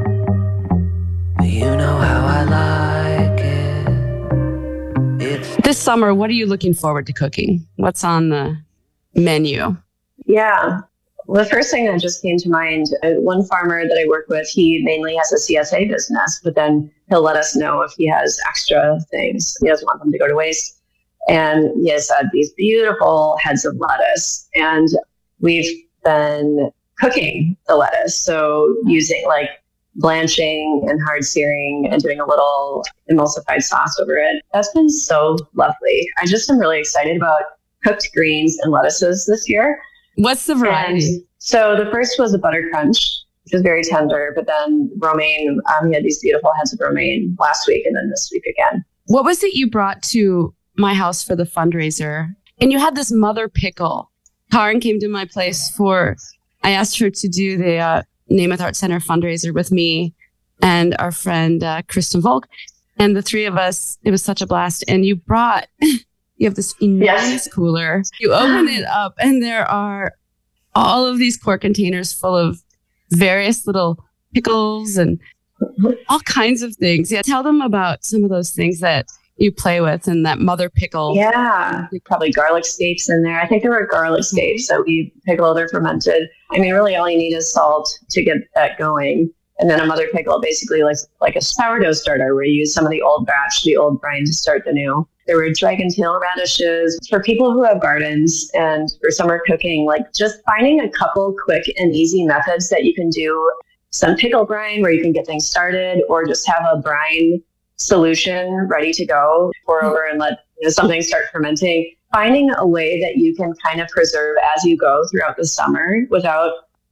S3: you know how I like it. It's
S5: This summer, what are you looking forward to cooking? What's on the menu?
S8: Yeah. Well, the first thing that just came to mind, uh, one farmer that I work with, he mainly has a C S A business, but then he'll let us know if he has extra things. He doesn't want them to go to waste. And he has had these beautiful heads of lettuce. And we've been cooking the lettuce. So using like blanching and hard searing and doing a little emulsified sauce over it. That's been so lovely. I just am really excited about cooked greens and lettuces this year.
S5: What's the variety?
S8: And so the first was a butter crunch, which was very tender, but then romaine, um, he had these beautiful heads of romaine last week and then this week again.
S5: What was it you brought to my house for the fundraiser? And you had this mother pickle. Karen came to my place for, I asked her to do the uh, Namath Art Center fundraiser with me and our friend uh, Kristen Volk. And the three of us, it was such a blast. And you brought... You have this enormous yes. cooler. You open it up and there are all of these quart containers full of various little pickles and all kinds of things. Yeah, tell them about some of those things that you play with and that mother pickle.
S8: Yeah, probably garlic scapes in there. I think there were garlic scapes that we pickle. They're fermented. I mean, really all you need is salt to get that going. And then a mother pickle, basically like, like a sourdough starter where you use some of the old batch, the old brine to start the new. There were dragon tail radishes for people who have gardens and for summer cooking, like just finding a couple quick and easy methods that you can do some pickle brine where you can get things started, or just have a brine solution ready to go, pour over and let you know, something start fermenting. Finding a way that you can kind of preserve as you go throughout the summer without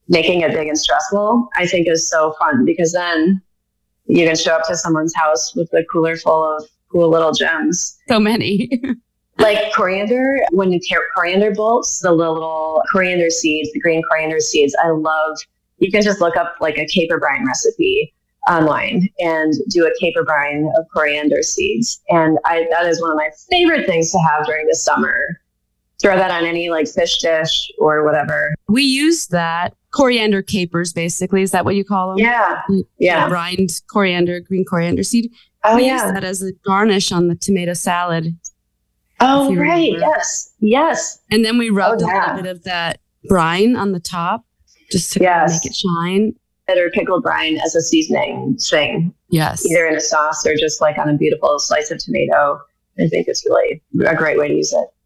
S8: making it big and stressful, I think is so fun, because then you can show up to someone's house with a cooler full of cool little gems.
S4: So many.
S8: Like coriander, when you tear coriander bolts, the little coriander seeds, the green coriander seeds, I love. You can just look up like a caper brine recipe online and do a caper brine of coriander seeds. And I, that is one of my favorite things to have during the summer. Throw that on any like fish dish or whatever.
S4: We use that. Coriander capers, basically. Is that what you call them?
S8: Yeah. Yeah.
S4: Brined coriander, green coriander seed.
S8: Oh,
S4: we
S8: yeah.
S4: use that as a garnish on the tomato salad.
S8: Oh, right. Remember. Yes. Yes.
S4: And then we rubbed
S8: oh, yeah.
S4: a little bit of that brine on the top just to
S8: yes.
S4: make it shine.
S8: Or pickled brine as a seasoning thing.
S4: Yes.
S8: Either in a sauce or just like on a beautiful slice of tomato. I think it's really a great way to use it.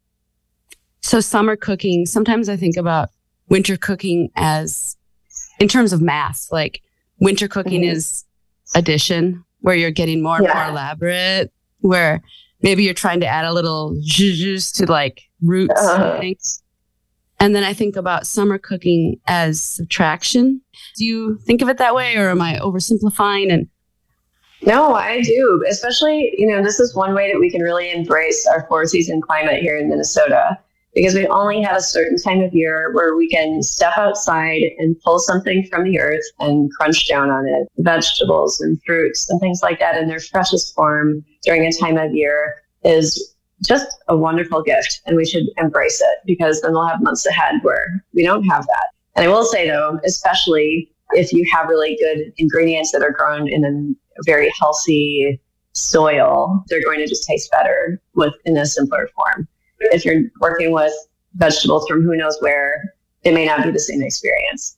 S4: So summer cooking, sometimes I think about winter cooking as, in terms of math, like winter cooking mm-hmm. is addition, where you're getting more and yeah. more elaborate, where maybe you're trying to add a little zhuzh to like roots uh-huh. and things. And then I think about summer cooking as subtraction. Do you think of it that way, or am I oversimplifying? And
S8: no, I do. Especially, you know, this is one way that we can really embrace our four season climate here in Minnesota, because we only have a certain time of year where we can step outside and pull something from the earth and crunch down on it, vegetables and fruits and things like that in their freshest form during a time of year is just a wonderful gift. And we should embrace it, because then we'll have months ahead where we don't have that. And I will say, though, especially if you have really good ingredients that are grown in a very healthy soil, they're going to just taste better with in a simpler form. If you're working with vegetables from who knows where, it may not be the same experience.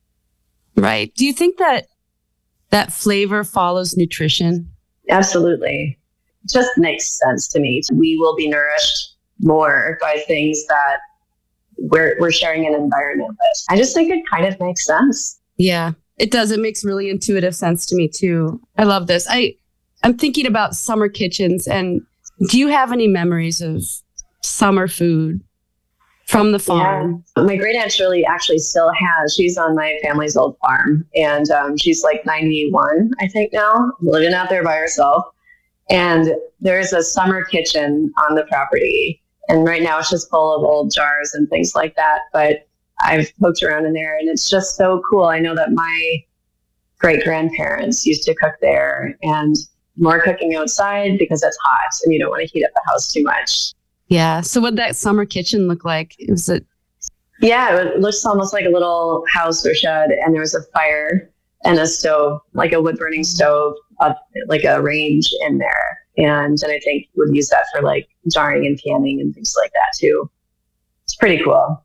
S4: Right. Do you think that that flavor follows nutrition?
S8: Absolutely. It just makes sense to me. We will be nourished more by things that we're we're sharing an environment with. I just think it kind of makes sense.
S4: Yeah, it does. It makes really intuitive sense to me too. I love this. I I'm thinking about summer kitchens, and do you have any memories of summer food from the farm?
S8: Yeah. My great aunt Shirley actually still has. She's on my family's old farm, and um, she's like ninety-one, I think now, living out there by herself. And there's a summer kitchen on the property. And right now it's just full of old jars and things like that. But I've poked around in there, and it's just so cool. I know that my great grandparents used to cook there, and more cooking outside because it's hot and you don't want to heat up the house too much.
S4: Yeah. So what did that summer kitchen look like? It was a
S8: Yeah, it looks almost like a little house or shed, and there was a fire and a stove, like a wood burning stove, uh, like a range in there. And then I think would use that for like jarring and canning and things like that too. It's pretty cool.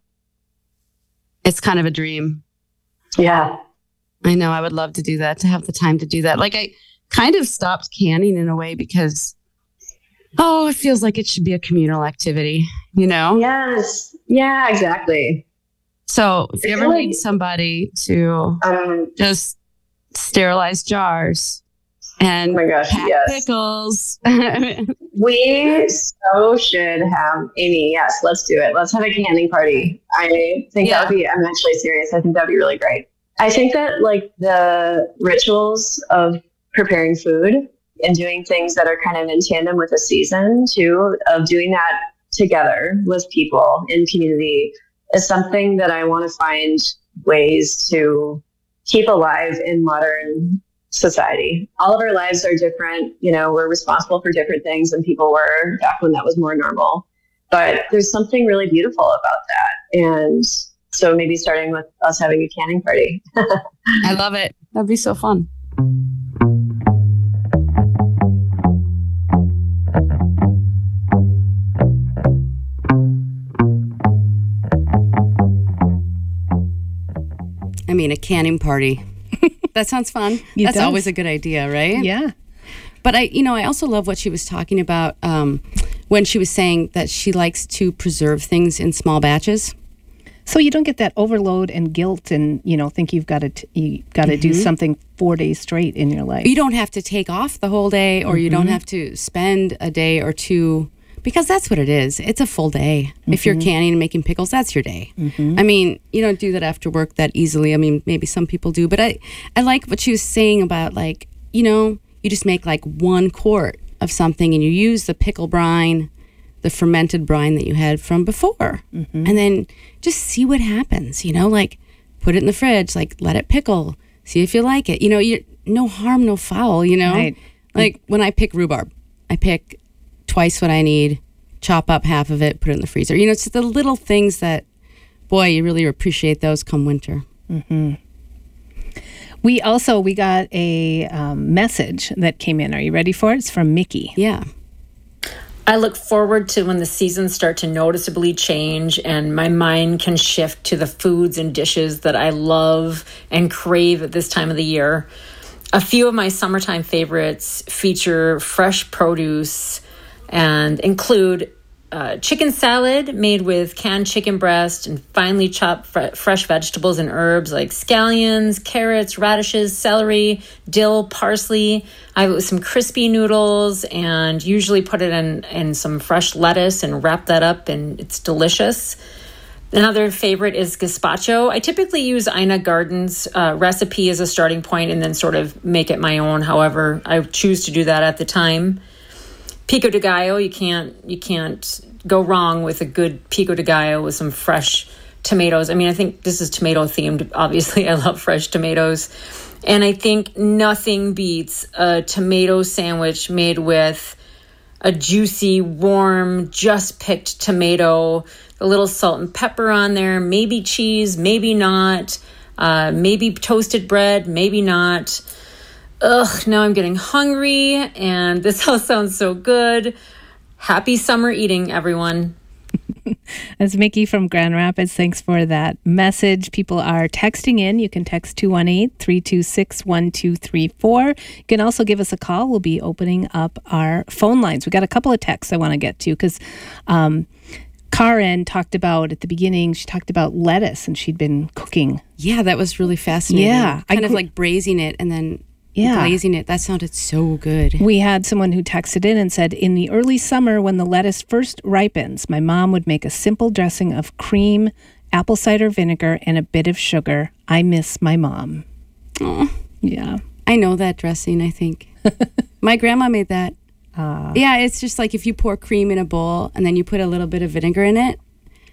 S4: It's kind of a dream.
S8: Yeah.
S4: I know. I would love to do that, to have the time to do that. Like I kind of stopped canning in a way because, oh, it feels like it should be a communal activity, you know?
S8: Yes. Yeah, exactly.
S4: So if you
S8: It's
S4: ever
S8: like-
S4: need somebody to
S8: Um,
S4: just sterilize jars and
S8: Oh my gosh,
S4: pack
S8: yes.
S4: pickles.
S8: we so should have, Amy, yes, let's do it. Let's have a canning party. I think
S4: Yeah.
S8: that would be, I'm actually serious. I think that'd be really great. I think that like the rituals of preparing food and doing things that are kind of in tandem with the season too, of doing that together with people in community is something that I want to find ways to keep alive in modern society. All of our lives are different. You know, we're responsible for different things than people were back when that was more normal. But there's something really beautiful about that. And so maybe starting with us having a canning party.
S4: I love it. That'd be so fun. I mean, a canning party. That sounds fun.
S2: It
S4: That's
S2: does.
S4: always a good idea, right?
S2: Yeah.
S4: But I, you know, I also love what she was talking about um, when she was saying that she likes to preserve things in small batches.
S2: So you don't get that overload and guilt, and you know, think you've got to t- you got to do something four days straight in your life.
S4: You don't have to take off the whole day, or you don't have to spend a day or two because that's what it is. It's a full day. Mm-hmm. If you're canning and making pickles, that's your day. Mm-hmm. I mean, you don't do that after work that easily. I mean, maybe some people do, but I, I like what she was saying about, like, you know, you just make like one quart of something and you use the pickle brine, the fermented brine that you had from before. Mm-hmm. And then just see what happens, you know, like put it in the fridge, like let it pickle, see if you like it. You know, you no harm, no foul, you know? Right. Like when I pick rhubarb, I pick twice what I need, chop up half of it, put it in the freezer. You know, it's the little things that, boy, you really appreciate those come winter.
S2: Mm-hmm. We also, we got a um, message that came in. Are you ready for it? It's from Mickey.
S4: Yeah.
S9: I look forward to when the seasons start to noticeably change and my mind can shift to the foods and dishes that I love and crave at this time of the year. A few of my summertime favorites feature fresh produce and include uh, chicken salad made with canned chicken breast and finely chopped fre- fresh vegetables and herbs like scallions, carrots, radishes, celery, dill, parsley. I have it with some crispy noodles and usually put it in, in some fresh lettuce and wrap that up, and it's delicious. Another favorite is gazpacho. I typically use Ina Garden's uh, recipe as a starting point and then sort of make it my own. However, I choose to do that at the time. Pico de gallo, you can't you can't go wrong with a good pico de gallo with some fresh tomatoes. I mean, I think this is tomato themed. Obviously, I love fresh tomatoes. And I think nothing beats a tomato sandwich made with a juicy, warm, just picked tomato, a little salt and pepper on there, maybe cheese, maybe not, uh, maybe toasted bread, maybe not. Ugh, now I'm getting hungry, and this all sounds so good. Happy summer eating, everyone.
S2: That's Mickey from Grand Rapids. Thanks for that message. People are texting in. You can text two one eight, three two six, one two three four. You can also give us a call. We'll be opening up our phone lines. We got a couple of texts I want to get to because um, Karen talked about at the beginning, she talked about lettuce and she'd been cooking.
S4: Yeah, that was really fascinating.
S2: Yeah.
S4: Kind
S2: I
S4: of
S2: cou-
S4: like braising it and then
S2: Yeah.
S4: glazing it. That sounded so good.
S2: We had someone who texted in and said, in the early summer when the lettuce first ripens, my mom would make a simple dressing of cream, apple cider vinegar, and a bit of sugar. I miss my mom.
S4: Oh,
S2: yeah.
S4: I know that dressing, I think. My grandma made that.
S2: Uh,
S4: yeah, it's just like if you pour cream in a bowl and then you put a little bit of vinegar in it,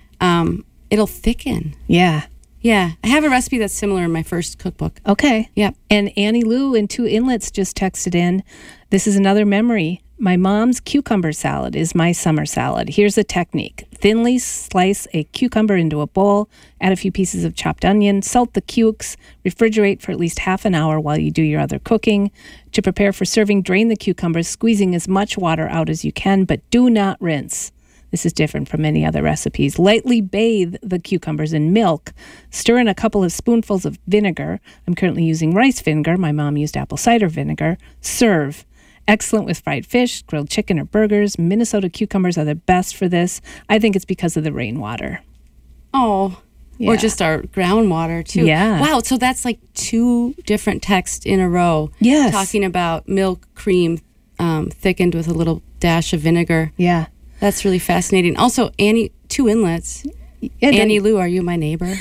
S4: um, it'll thicken.
S2: Yeah.
S4: Yeah, I have a recipe that's similar in my first cookbook.
S2: Okay.
S4: Yep.
S2: And Annie Lou in Two Inlets just texted in, this is another memory. My mom's cucumber salad is my summer salad. Here's a technique. Thinly slice a cucumber into a bowl, add a few pieces of chopped onion, salt the cukes, refrigerate for at least half an hour while you do your other cooking. To prepare for serving, drain the cucumbers, squeezing as much water out as you can, but do not rinse. This is different from many other recipes. Lightly bathe the cucumbers in milk. Stir in a couple of spoonfuls of vinegar. I'm currently using rice vinegar. My mom used apple cider vinegar. Serve. Excellent with fried fish, grilled chicken, or burgers. Minnesota cucumbers are the best for this. I think it's because of the rainwater.
S4: Oh,
S2: Yeah.
S4: or just our groundwater, too.
S2: Yeah.
S4: Wow, so that's like two different texts in a row.
S2: Yes.
S4: Talking about milk, cream, um, thickened with a little dash of vinegar.
S2: Yeah.
S4: That's really fascinating. Also, Annie, Two Inlets.
S2: Yeah,
S4: Annie Lou, are you my neighbor?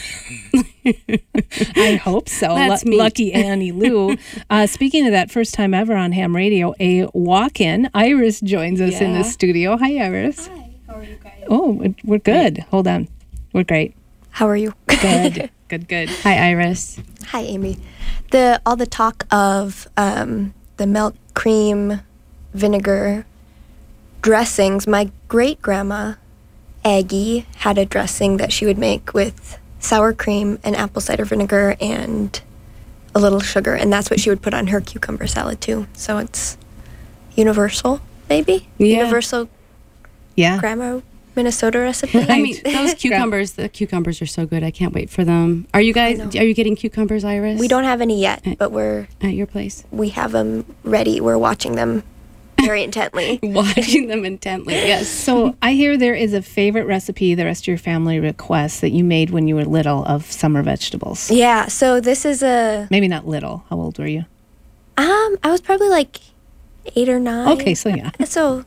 S2: I hope so.
S4: That's
S2: Lu-
S4: me.
S2: Lucky Annie Lou. Uh, speaking of that, first time ever on Ham Radio, a walk-in. Iris joins us in the
S4: Yeah.
S2: studio. Hi, Iris.
S7: Hi, how are you guys?
S2: Oh, we're- we're good. Hold on. We're great.
S7: How are you?
S2: Good. good, good.
S4: Hi, Iris.
S7: Hi, Amy. The all the talk of um, the milk, cream, vinegar dressings. My great grandma Aggie had a dressing that she would make with sour cream and apple cider vinegar and a little sugar, and that's what she would put on her cucumber salad too. So it's universal, maybe
S4: Yeah.
S7: universal
S2: Yeah.
S7: grandma Minnesota recipe.
S4: I mean, those cucumbers, the cucumbers are so good. I can't wait for them. Are you guys,
S7: know.
S4: are you getting cucumbers, Iris?
S7: We don't have any yet, but we're
S4: At your place?
S7: we have them ready. We're watching them very intently.
S4: Watching them intently, yes.
S2: So I hear there is a favorite recipe the rest of your family requests that you made when you were little of summer vegetables.
S7: Yeah, so this is a
S2: Maybe not little. How old were you?
S7: um I was probably like eight or nine.
S2: Okay, so yeah.
S7: So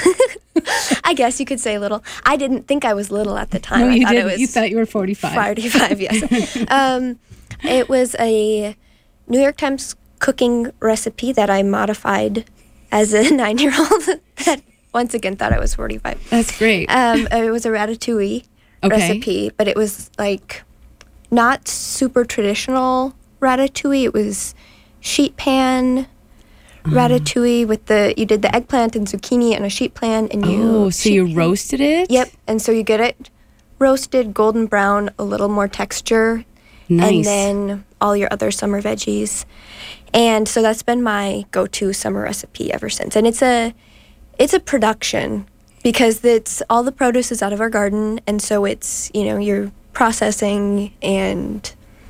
S7: I guess you could say little. I didn't think I was little at the time.
S2: No,
S7: I
S2: you
S7: thought
S2: didn't.
S7: It was
S2: You thought you were forty-five.
S7: forty-five, yes. um, it was a New York Times cooking recipe that I modified as a nine-year-old that once again thought I was forty-five.
S4: That's great.
S7: Um, it was a ratatouille
S4: Okay.
S7: recipe, but it was like not super traditional ratatouille. It was sheet pan ratatouille with the, you did the eggplant and zucchini in a sheet pan and you...
S4: Oh, so you
S7: sheet-
S4: roasted it?
S7: Yep, and so you get it roasted, golden brown, a little more texture.
S4: Nice.
S7: And then all your other summer veggies. And so that's been my go-to summer recipe ever since. And it's a it's a production because it's all the produce is out of our garden, and so it's, you know, you're processing and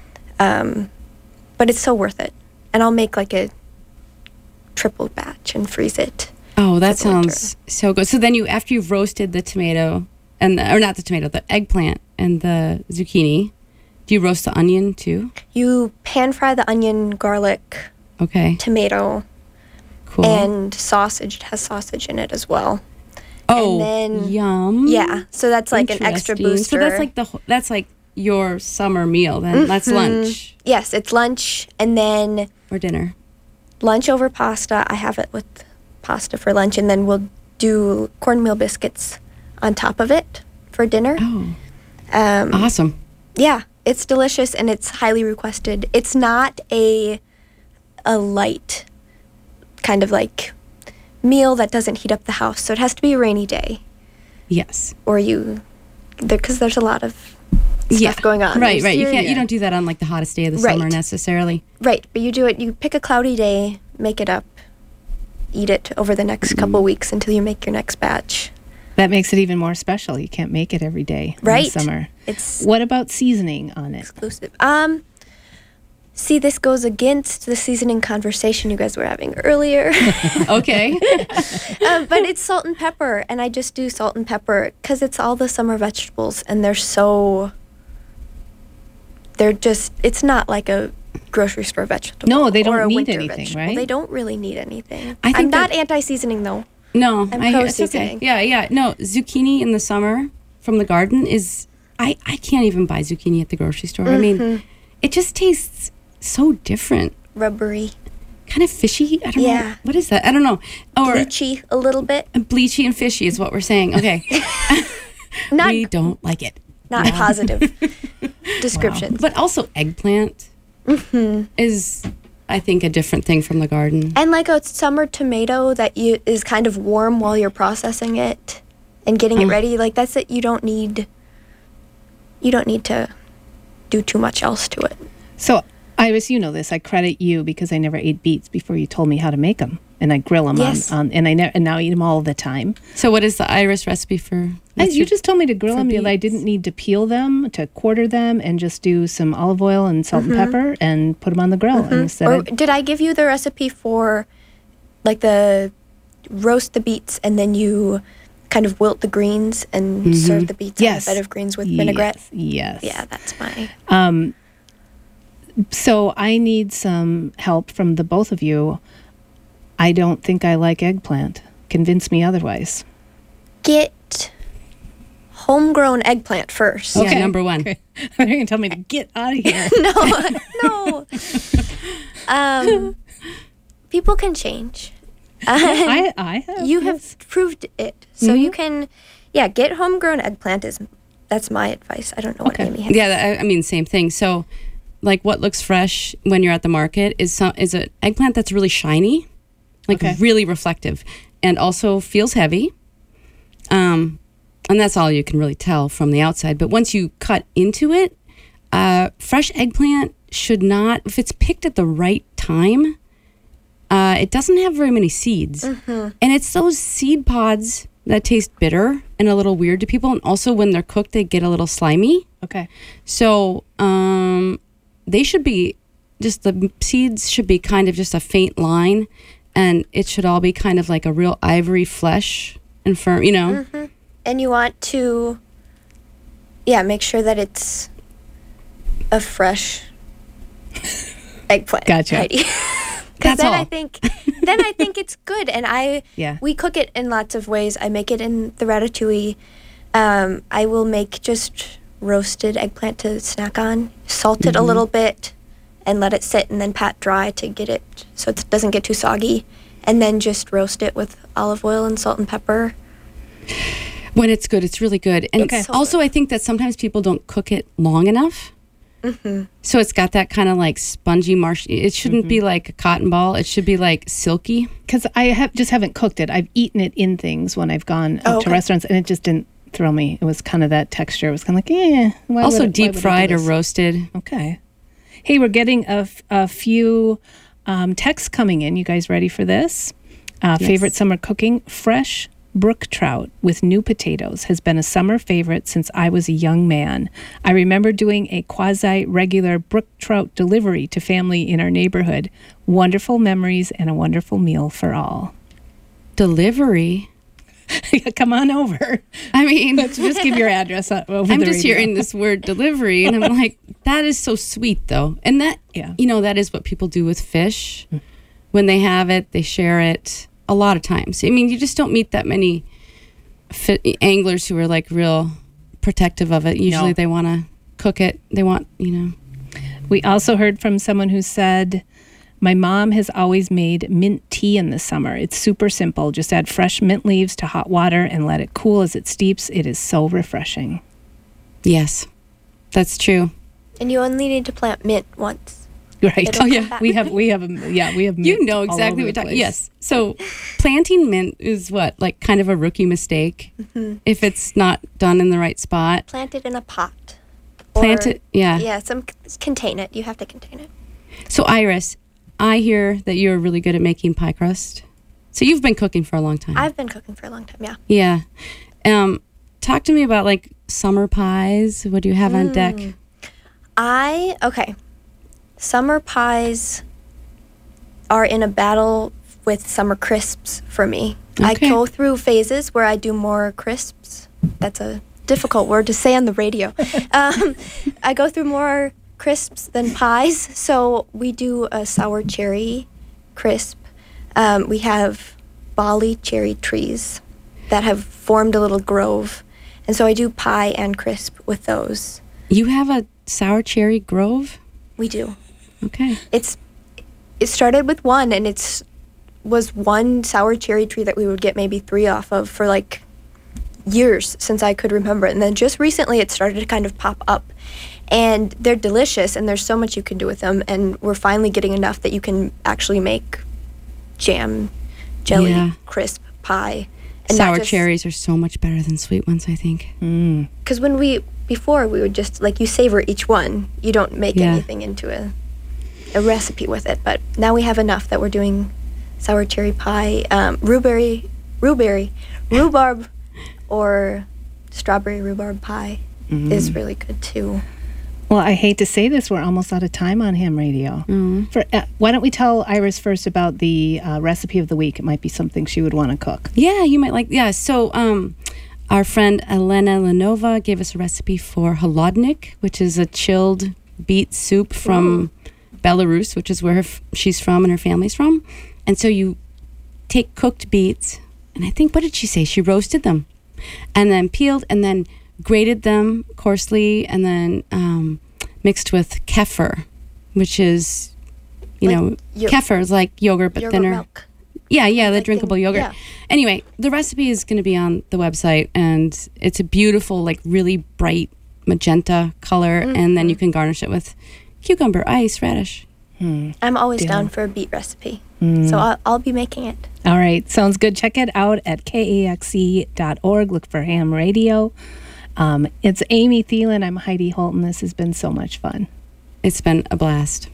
S7: um but it's so worth it. And I'll make like a triple batch and freeze it.
S4: Oh, that
S7: for the winter.
S4: sounds so good. So then you, after you've roasted the tomato, and the, or not the tomato, the eggplant and the zucchini, do you roast the onion too?
S7: You pan fry the onion, garlic,
S4: Okay,
S7: tomato,
S4: cool.
S7: and sausage. It has sausage in it as well.
S4: oh,
S7: and then-
S4: yum.
S7: Yeah, so that's like an extra
S4: Interesting.
S7: booster.
S4: So that's like the wh- that's like your summer meal. Then that's lunch
S7: Yes, it's lunch and then
S4: or dinner.
S7: lunch over pasta. I have it with pasta for lunch, and then we'll do cornmeal biscuits on top of it for dinner.
S4: Oh,
S7: Um,
S4: awesome.
S7: Yeah, it's delicious and it's highly requested. It's not a a light kind of like meal that doesn't heat up the house, so it has to be a rainy day,
S4: Yes.
S7: or you because there's a lot of stuff
S4: Yeah.
S7: going on.
S4: Right,
S7: There's
S4: right. You
S7: your-
S4: can't. You don't do that on like the hottest day of the
S7: Right.
S4: summer necessarily.
S7: Right, but you do it, you pick a cloudy day, make it up, eat it over the next couple weeks until you make your next batch.
S2: That makes it even more special. You can't make it every day in
S7: Right.
S2: the summer.
S7: It's
S2: What about seasoning on it?
S7: exclusive. Um, see, this goes against the seasoning conversation you guys were having earlier.
S4: Okay.
S7: um, but it's salt and pepper, and I just do salt and pepper because it's all the summer vegetables, and they're so, they're just, it's not like a grocery store vegetable.
S2: No, they don't
S7: or a
S2: need
S7: winter
S2: anything,
S7: vegetable.
S2: right?
S7: They don't really need anything.
S4: I think
S7: I'm not
S4: that-
S7: anti-seasoning, though.
S4: No,
S7: I'm
S4: I hear it's okay.
S7: pro-seasoning.
S4: Yeah, yeah. No, zucchini in the summer from the garden is I I can't even buy zucchini at the grocery store. I mean,
S7: Mm-hmm.
S4: it just tastes so different.
S7: Rubbery,
S4: Kind of fishy. I don't know.
S7: Yeah.
S4: What is that? I don't know. Or
S7: bleachy a little bit.
S4: bleachy and fishy is what we're saying. Okay.
S7: Not
S4: we don't like it.
S7: not positive descriptions.
S4: But also eggplant
S7: Mm-hmm.
S4: is I think a different thing from the garden.
S7: And like a summer tomato that you is kind of warm while you're processing it and getting it
S4: Oh.
S7: ready. Like that's it. You don't need. You don't need to do too much else to it.
S2: So, Iris, you know this. I credit you because I never ate beets before you told me how to make them, and I grill them
S7: Yes.
S2: on, on and I ne- and now I eat them all the time.
S4: So what is the Iris recipe for?
S2: And
S4: what's
S2: you
S4: your-
S2: just told me to grill
S4: for
S2: them. That I
S4: beets?
S2: didn't need to peel them, to quarter them, and just do some olive oil and salt and pepper and put them on the grill. And instead
S7: Or
S2: of,
S7: did I give you the recipe for, like the, roast the beets and then you, kind of wilt the greens and serve the beets
S2: Yes.
S7: on a bed of greens with vinaigrette?
S2: Yes. yes.
S7: Yeah, that's my.
S2: Um, so I need some help from the both of you. I don't think I like eggplant. Convince me otherwise.
S7: Get homegrown eggplant first.
S4: Yeah, number one.
S2: Okay. They're going to tell me to get out of here.
S7: no, no. Um, people can change.
S2: I, I have.
S7: You have proved it, so you can, yeah, get homegrown eggplant. Is that's my advice. I don't know what
S2: Okay.
S7: Amy has.
S4: Yeah, I, I mean, same thing. So, like, what looks fresh when you're at the market is some is an eggplant that's really shiny, like
S2: Okay.
S4: really reflective, and also feels heavy. Um, and that's all you can really tell from the outside. But once you cut into it, uh, fresh eggplant should not, if it's picked at the right time, uh, it doesn't have very many seeds, and it's those seed pods that taste bitter and a little weird to people. And also, when they're cooked, they get a little slimy.
S2: Okay.
S4: So um, they should be just the seeds should be kind of just a faint line, and it should all be kind of like a real ivory flesh and firm, you know.
S7: And you want to, yeah, make sure that it's a fresh eggplant.
S2: Gotcha.
S7: Because
S4: That's
S7: then
S4: all.
S7: I think then I think it's good. And I
S2: Yeah.
S7: we cook it in lots of ways. I make it in the ratatouille. Um, I will make just roasted eggplant to snack on, salt it a little bit, and let it sit, and then pat dry to get it so it doesn't get too soggy, and then just roast it with olive oil and salt and pepper.
S4: When it's good, it's really good. And
S2: Okay.
S4: also, I think that sometimes people don't cook it long enough.
S7: Mm-hmm.
S4: So it's got that kind of like spongy marsh. It shouldn't be like a cotton ball. It should be like silky.
S2: Because I have just haven't cooked it. I've eaten it in things when I've gone
S7: Oh,
S2: out to
S7: okay.
S2: restaurants, and it just didn't thrill me. It was kind of that texture. It was kind of like, eh. Why
S4: also
S2: would I- why
S4: deep
S2: would I do
S4: fried or
S2: this?
S4: roasted.
S2: Okay. Hey, we're getting a, f- a few um, texts coming in. You guys ready for this? Uh,
S4: Yes.
S2: Favorite summer cooking? Fresh brook trout with new potatoes has been a summer favorite since I was a young man. I remember doing a quasi-regular brook trout delivery to family in our neighborhood. Wonderful memories and a wonderful meal for all.
S4: Delivery.
S2: Come on over.
S4: I mean,
S2: Just give your address o- over
S4: I'm
S2: the
S4: just
S2: radio.
S4: hearing this word delivery, and I'm like, that is so sweet, though. And that,
S2: Yeah.
S4: you know, that is what people do with fish. When they have it, they share it a lot of times. I mean, you just don't meet that many fi- anglers who are like real protective of it. Usually
S2: No.
S4: they want to cook it. They want, you know.
S2: We also heard from someone who said, my mom has always made mint tea in the summer. It's super simple. Just add fresh mint leaves to hot water and let it cool as it steeps. It is so refreshing.
S4: Yes, that's true.
S7: And you only need to plant mint once.
S2: Right.
S7: It'll
S2: Oh,
S7: come
S2: yeah.
S7: back.
S2: We have, we have, a- yeah, we have mint
S4: You know
S2: all
S4: exactly
S2: over
S4: what we're
S2: the
S4: talking.
S2: place.
S4: Yes. So planting mint is what, like kind of a rookie mistake if it's not done in the right spot.
S7: Plant it in a pot.
S4: Plant
S7: Or-
S4: it, yeah.
S7: Yeah, some contain it. You have to contain it.
S4: So Iris, I hear that you're really good at making pie crust. So you've been cooking for a long time.
S7: I've been cooking for a long time, yeah.
S4: Yeah. Um, talk to me about like summer pies. What do you have on deck?
S7: I, okay. Summer pies are in a battle with summer crisps for me. I
S4: Okay.
S7: go through phases where I do more crisps. That's a difficult word to say on the radio. um, I go through more crisps than pies. So we do a sour cherry crisp. Um, we have Bali cherry trees that have formed a little grove. And so I do pie and crisp with those.
S4: You have a sour cherry grove?
S7: We do.
S4: Okay.
S7: It's it started with one, and it's was one sour cherry tree that we would get maybe three off of for like years since I could remember. And then just recently it started to kind of pop up. And they're delicious, and there's so much you can do with them. And we're finally getting enough that you can actually make jam, jelly,
S4: Yeah.
S7: crisp pie. And not
S4: Sour
S7: just-
S4: cherries are so much better than sweet ones, I think.
S7: Because when we, before, we would just, like, you savor each one. You don't make
S4: Yeah.
S7: anything into a, a recipe with it. But now we have enough that we're doing sour cherry pie, um, rhubarb, rhubarb, rhubarb, or strawberry rhubarb pie is really good, too.
S2: Well, I hate to say this, we're almost out of time on Ham Radio.
S4: Mm-hmm.
S2: For, uh, why don't we tell Iris first about the uh, recipe of the week? It might be something she would want to cook.
S4: Yeah, you might like. Yeah, so um, our friend Elena Lenova gave us a recipe for holodnik, which is a chilled beet soup from Belarus, which is where her, f- she's from and her family's from. And so you take cooked beets, and I think, what did she say? She roasted them, and then peeled, and then grated them coarsely, and then um, mixed with kefir, which is, you
S7: Like
S4: know,
S7: yo-
S4: kefir is like yogurt but
S7: Yogurt
S4: thinner.
S7: milk.
S4: Yeah, yeah, the
S7: Like
S4: drinkable
S7: in-
S4: yogurt.
S7: yeah.
S4: Anyway, the recipe is going to be on the website, and it's a beautiful, like really bright magenta color, and then you can garnish it with cucumber, ice, radish.
S7: I'm always down for a beet recipe. So I'll, I'll be making it.
S2: All right, sounds good. Check it out at K A X E dot org. Look for Ham Radio. Um, it's Amy Thielen. I'm Heidi Holton. This has been so much fun.
S4: It's been a blast.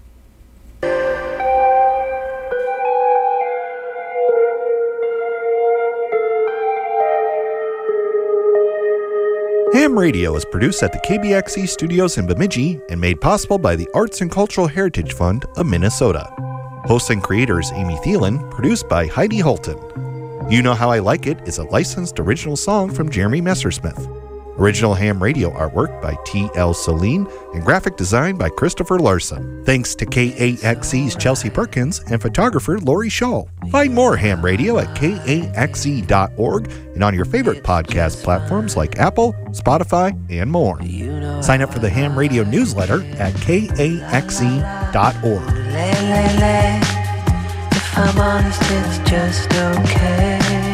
S10: Ham Radio is produced at the K B X E studios in Bemidji and made possible by the Arts and Cultural Heritage Fund of Minnesota. Host and creator is Amy Thielen, produced by Heidi Holton. You Know How I Like It is a licensed original song from Jeremy Messersmith. Original Ham Radio artwork by T L Celine and graphic design by Christopher Larson. Thanks to K A X E's Chelsea Perkins and photographer Lori Shaw. Find more Ham Radio at K A X E dot org and on your favorite podcast platforms like Apple, Spotify, and more. Sign up for the Ham Radio newsletter at K A X E dot org.
S3: If I'm honest, it's just okay.